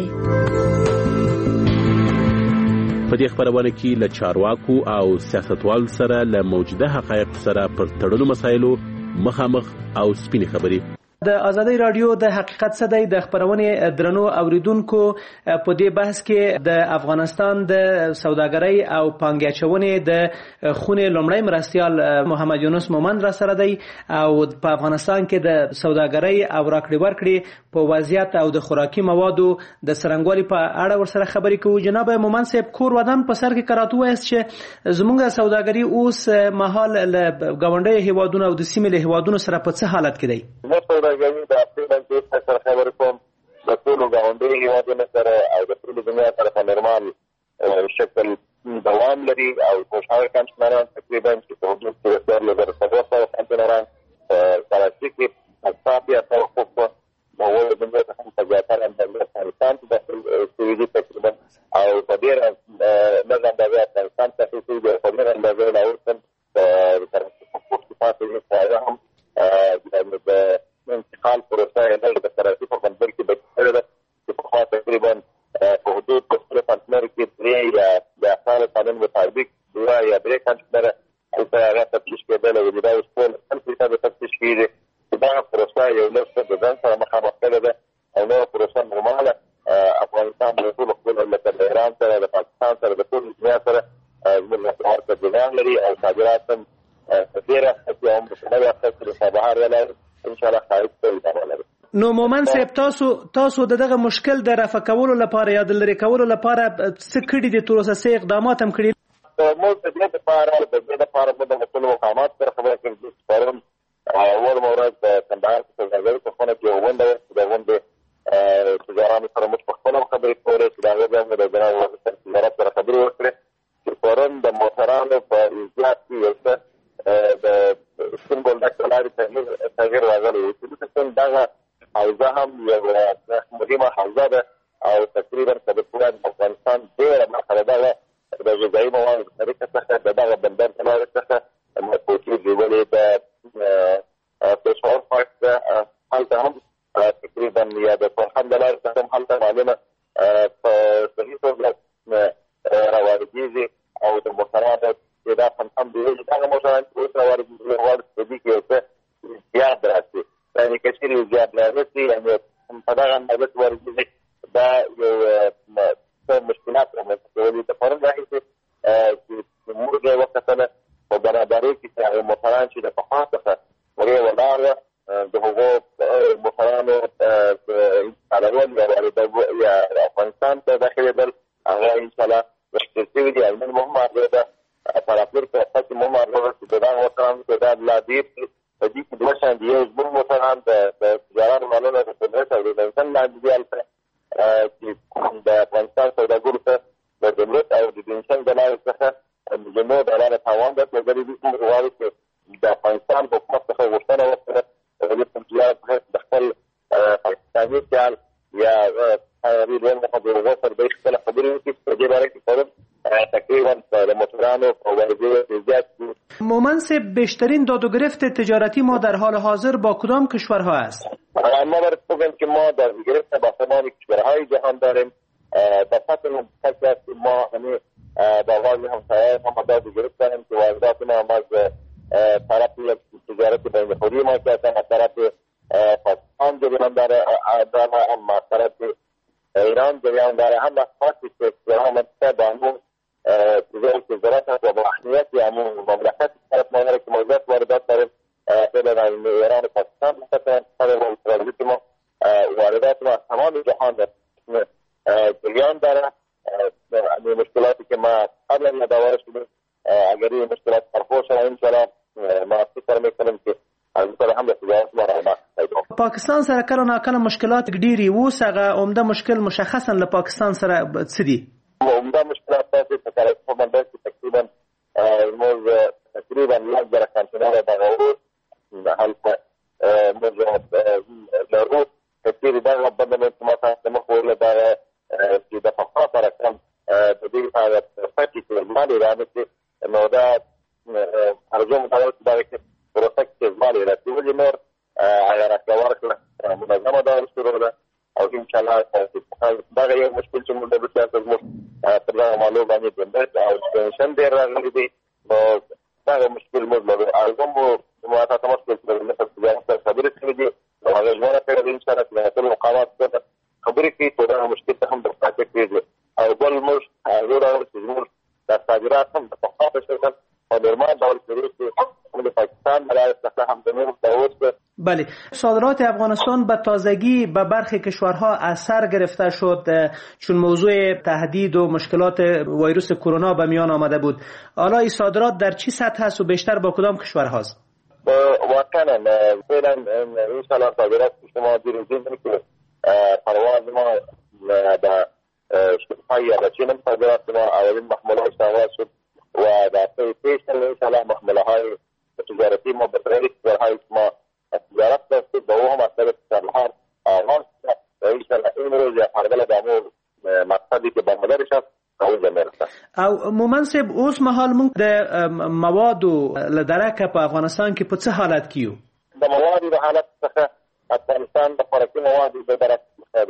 په دې خبرونه کې له چارواکو او سیاستوالو سره له موجوده حقایق سره پر تړلو مسایلو مخامخ او سپینې خبرې. د آزادی رادیو د حقیقت څه دی د خبرونې درنو اوریدونکو په دې بحث کې د افغانستان د سوداګرۍ او پانګې اچونې د خونې لومړی مرستیال محمد یونس مومند را سره دی او په افغانستان کې د سوداګرۍ او راکړې ورکړې په وضعیت او د خوراکي موادو د څرنګوالي په اړه ورسره خبرې کوو. جناب مومند صاحب، کور ودان په سر کې کراتو وایست چې زموږ سوداګري اوس مهال له ګاونډیو هیوادونو او د سیمې له هیوادونو سره په څه حالت کې دی؟ سوداګري د اپریل کې سره خبرې کوم د ټولو ګاونډیو هیوادونو سره او د ټولو دنیا سره په نورمال شکل دوام لري او خوشحاله کنټینران تقریبا چې په حدود کې 2000 کنټینران کراچي کې اصحابي توقف په وړاندې دنیا ته هم تجارت هم د افغانستان ته داخل شوي تقریبا او په ډېر نظام د افغانستان ته چې د خبرې اندازې لا اوس د کراچي په کوټ کې پاتې دی هم د انتقال پروسه یې د کراچي په بندر کې بچره ده چې په خوا تقریبا په حدود د خپل پارتنر کې درې یا د اصل قانون مطابق دوه یا درې کنټینر هلته هغه تفتیش کېدل او دا اوس ټول هلته د تفتیش کېږي. دا پروسه یو لږ د ځان سره مخامخ کړې ده او نوره پروسه نورماله افغانستان د ټولو خپلو لکه د ایران سره د پاکستان سره د ټولو دنیا سره زموږ ورته جریان لري او صادرات هم ډېره هڅې هم په نوې اخته د سبهار ولري انشاءالله خارج ته ولري. نو مومند صاحب، تاسو دغه مشکل د رفع کولو لپاره یا د لرې کولو لپاره څه کړي دي؟ تر اوسه څه اقدامات هم کړي؟ موږ د دې لپاره موږ د ټولو مقامات سره خبرې کړې دي. پرون اول ورځ د کندهار په سوداګرۍ په خونه کې غونډه وه. د غونډې تجارانو سره موږ په خپله خبرې کولې چې د هغې ځای مو د جناب وزیر تجارت سره خبرې وکړې چې پرون د موټرانو په امتیاز کې یو څه د سپین بولډک له لارې تغییر راغلی و چې دغه حوزه هم یو مهمه حوزه ده او تقریبا د افغانستان ډېره برخه دغه د غذایي موادو د طریقه څخه د دغه بندر له لارې څخه کوچي جوړولې د پېښور پارک ده هلته هم تقریبا یا د فرهنګ له لارې څخه هم هلته معلومه په صحیح توګه راواردېږي او د موټرانو دا هم دی دغه موټران اوس راواردېږي غواړي په دې کې یو څه زیات راشي یعنې که چېرې زیات راشي یعنې په دغه اندازه چې واردېږي دا یو څه مشکلات رامنځته کولي. د پرون راهیسې چې موږ وکتل په برابرۍ کې هغه موټران چې د پخوا څخه ورې ولاړ د هغو موټرانو کارول یا افغانستان ته داخلېدل هغه انشاءالله رښتیا شوي دي. نن مو هم هغه ده په راتلونکي هفته کې مو هم هغه چې د دغه موټرانو کې دا لا ډېر په دې کې دوه شیان دي. یو زموږ موټران د تجارت مالونه د قدرت او د انسان لاندې دي هلته چې د افغانستان سوداګرو ته د دولت او د انسان د لارې څخه د جمعو د لارې تاوان ده. لګري دي موږ غواړو چې د افغانستان حکومت څخه غوښتنه وکړه د خپل پاکستاني سیال یا ریډوان خبرو سره د خپل خبرې وکړي په دې باره کې فورم تقریبا د موټرانو په واردات زیات دي. مومن صاحب بیشترین داد و گرفت تجارتی ما در حال حاضر با کدام کشورها است؟ ما باید بگم که ما داد و گرفت با تمام کشورهای جهان داریم. در سطح متخصص ما همین با آغاز همسایه هم داد و گرفت داریم که واردات ما از طرف تجارت بین‌النهری ما که از طرف پاکستان جریان داره، هم از طرف ایران جریان داره، هم از خاصی که کشورها منطقه با همون تجارت و با اهمیت همون مملکت طرف ما داره که موضوعات واردات داریم بین ایران و پاکستان مثلا ترانزیت ما واردات ما تمام جهان جریان داره. مشکلاتی که ما قبلا یادآور شدیم اگر این مشکلات برخورد شود انشاءالله ما فکر میکنیم که پاکستان سره کله ناکله مشکلات ډېرې اوس هغه عمده مشکل مشخصا له پاکستان سره څه دي؟ عمده مشکلات تاسې په کارکو منډه کې تقریبا لږ زره کانټینره دغه هلته موږ لرو کثیر دغه بدلون چې ما تاسو ته مخ ویل دغه چې د پخوا سره کم د دې په پاتې کې مالي رانیسي نو دا ارزو مطابق دغه کې پروسه کې مالي راتي ولې نور هغه راکړه ورکړه منظمه ډول شروع ده او انشاءالله دغه یو مشکل چې موږ د سیاست زموږ تر دغه مالو باندې بندر او ټینشن ډېر راغلی دی نو دغه مشکل موږ لرو. ارزو مو ما تاسو مشکل لرو چې تجارت خبرې کړې دي نو هغه ژمنه کړې ده انشاءالله چې ټول مقامات ته خبرې کوي چې دغه مشکل ته هم د پاتې کېږي او بل موږ هغه ډول چې موږ د صادرات هم د پخوا په شکل او نورمال ډول شروع کړو د پاکستان برای څخه هم د نور داوود. بله، صادرات افغانستان به تازگی به برخی کشورها اثر گرفته شد چون موضوع تهدید و مشکلات ویروس کرونا به میان آمده بود. حالا این صادرات در چی سطح است و بیشتر با کدام کشورهاست؟ واقعا فعلا انشاءالله صادرات شما دیروزی که پرواز ما به شرقای یا چین صادرات ما اولین محمله اشتغال شد و در پیش انشاءالله محمله های تجارتی ما به طریق کشورهای ما تجارت داشتید با او هم از طریق سرحال آغاز کرد و انشاءالله این روز فرقل دامور مقصدی که برمدارش هست اونجا میرسه. او مومن صاحب اوس مهال مونږ د موادو لدرکه په افغانستان کې په څه حالت کیو؟ د موادو د حالت څخه افغانستان د خوراکي موادو د درک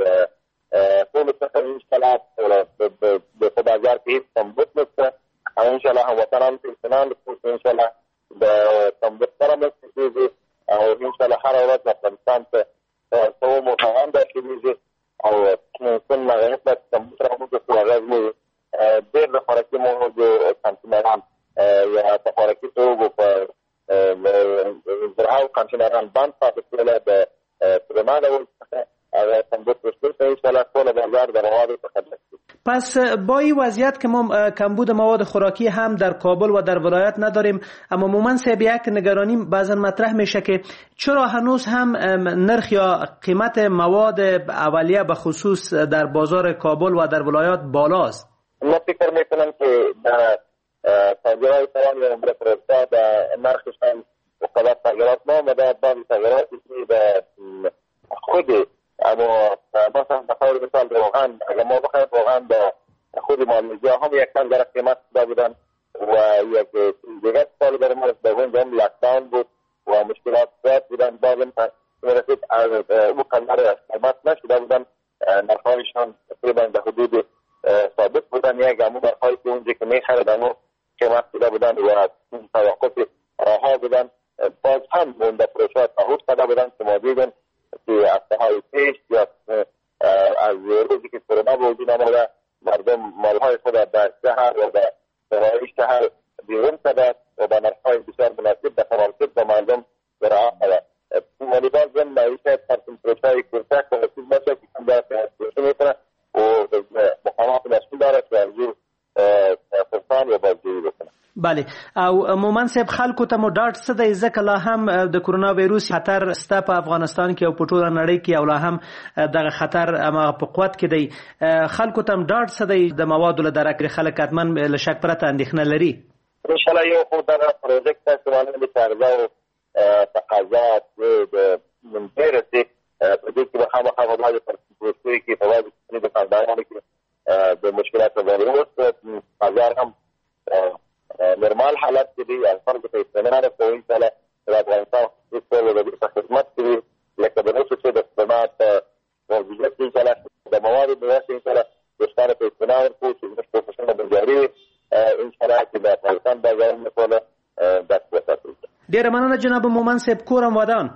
ټول څخه انشاءالله په بازار کې کمبود نشته او انشاءالله وطنان په استنان انشاءالله د کمبود سره مخکې او انشاءالله هر ورځ افغانستان ته څو موټران داخليږي او څنګه هغه کمبود سره موږ څه ډېر د خوراکي موادو کانټینران یا د خوراکي توکو په زراعو کانټینران باندې پاتې کېدل د پرما ډول څخه هغه کمبود پرسته انشاءالله ټول بازار د موادو څخه. پس با این وضعیت که ما کمبود مواد خوراکی هم در کابل و در ولایت نداریم، اما مومن صاحب یک نگرانی بعضا مطرح میشه که چرا هنوز هم نرخ یا قیمت مواد اولیه به خصوص در بازار کابل و در ولایات بالاست؟ من فکر میکنم که در تاجرای تران یا برپرستا در نرخش هم وقلات تاجرات ما مدار بعض تاجراتی که به خود اما مثلا بخور مثال روغن اگر ما بخواهیم روغن با خود مالزی هم یک کم در قیمت دا بودن و یک دیگر سال برای ما در اونجا هم لاکداون بود و مشکلات زیاد بودن بعضم رسید او قدر قیمت نشده بودن نرخایشان تقریبا در حدود ثابت بودن یک امو نرخایی که اونجا که میخردن و قیمت بوده بودن و توقف راها بودن باز هم اون در پروشات تحود کرده بودن که ما دیدن که هفته‌های پیش یا از روزی که کرونا به وجود آمده مردم مالهای خود در شهر و در سرای شهر بیرونته ده و با نرخ‌های بسیار مناسب به فوارکت و مردم ارائه ده. والیبال ضمن معیشت پرسنتریج‌های کوچک و رسید باشه که کم داره تحصیل میکنه و مقامات مسئول داره که از او فرسان و بازجویی بکنه. بله او مومن صاحب خلکو ته مو ډاډ څه دی ځکه لا هم د کرونا وایروس خطر ستا په افغانستان کې او په ټوله نړۍ کې او لا هم دغه خطر په قوت کې دی خلکو ته ډاډ څه دی د موادو له درکه خلک حتمن له شک پرته اندېښنه لري ان شاء الله یو خو دغه پروژیکټ تاسو باندې د کارګرو تقاضا د منبر دې په دې کې به خامخا غواړي پر پروژې کې په واجب د کارګرانو کې د مشکلاتو باندې بازار هم نورمال حالت کې دی او فرض ته استناد کوي ان شاء الله د افغانستان د ټولو د خدمت کې لکه د نوښت د خدمات موجودیت ان شاء الله د موادو د واسطې ان شاء الله د ستاره په استناد کوي چې د پروفیشنل بنجاري ان شاء الله چې د افغانستان بازار نه کوله د وساتو ډیره مننه جناب مومن صاحب کورم ودان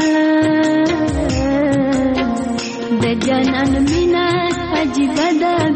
جانان مینا عجیب ده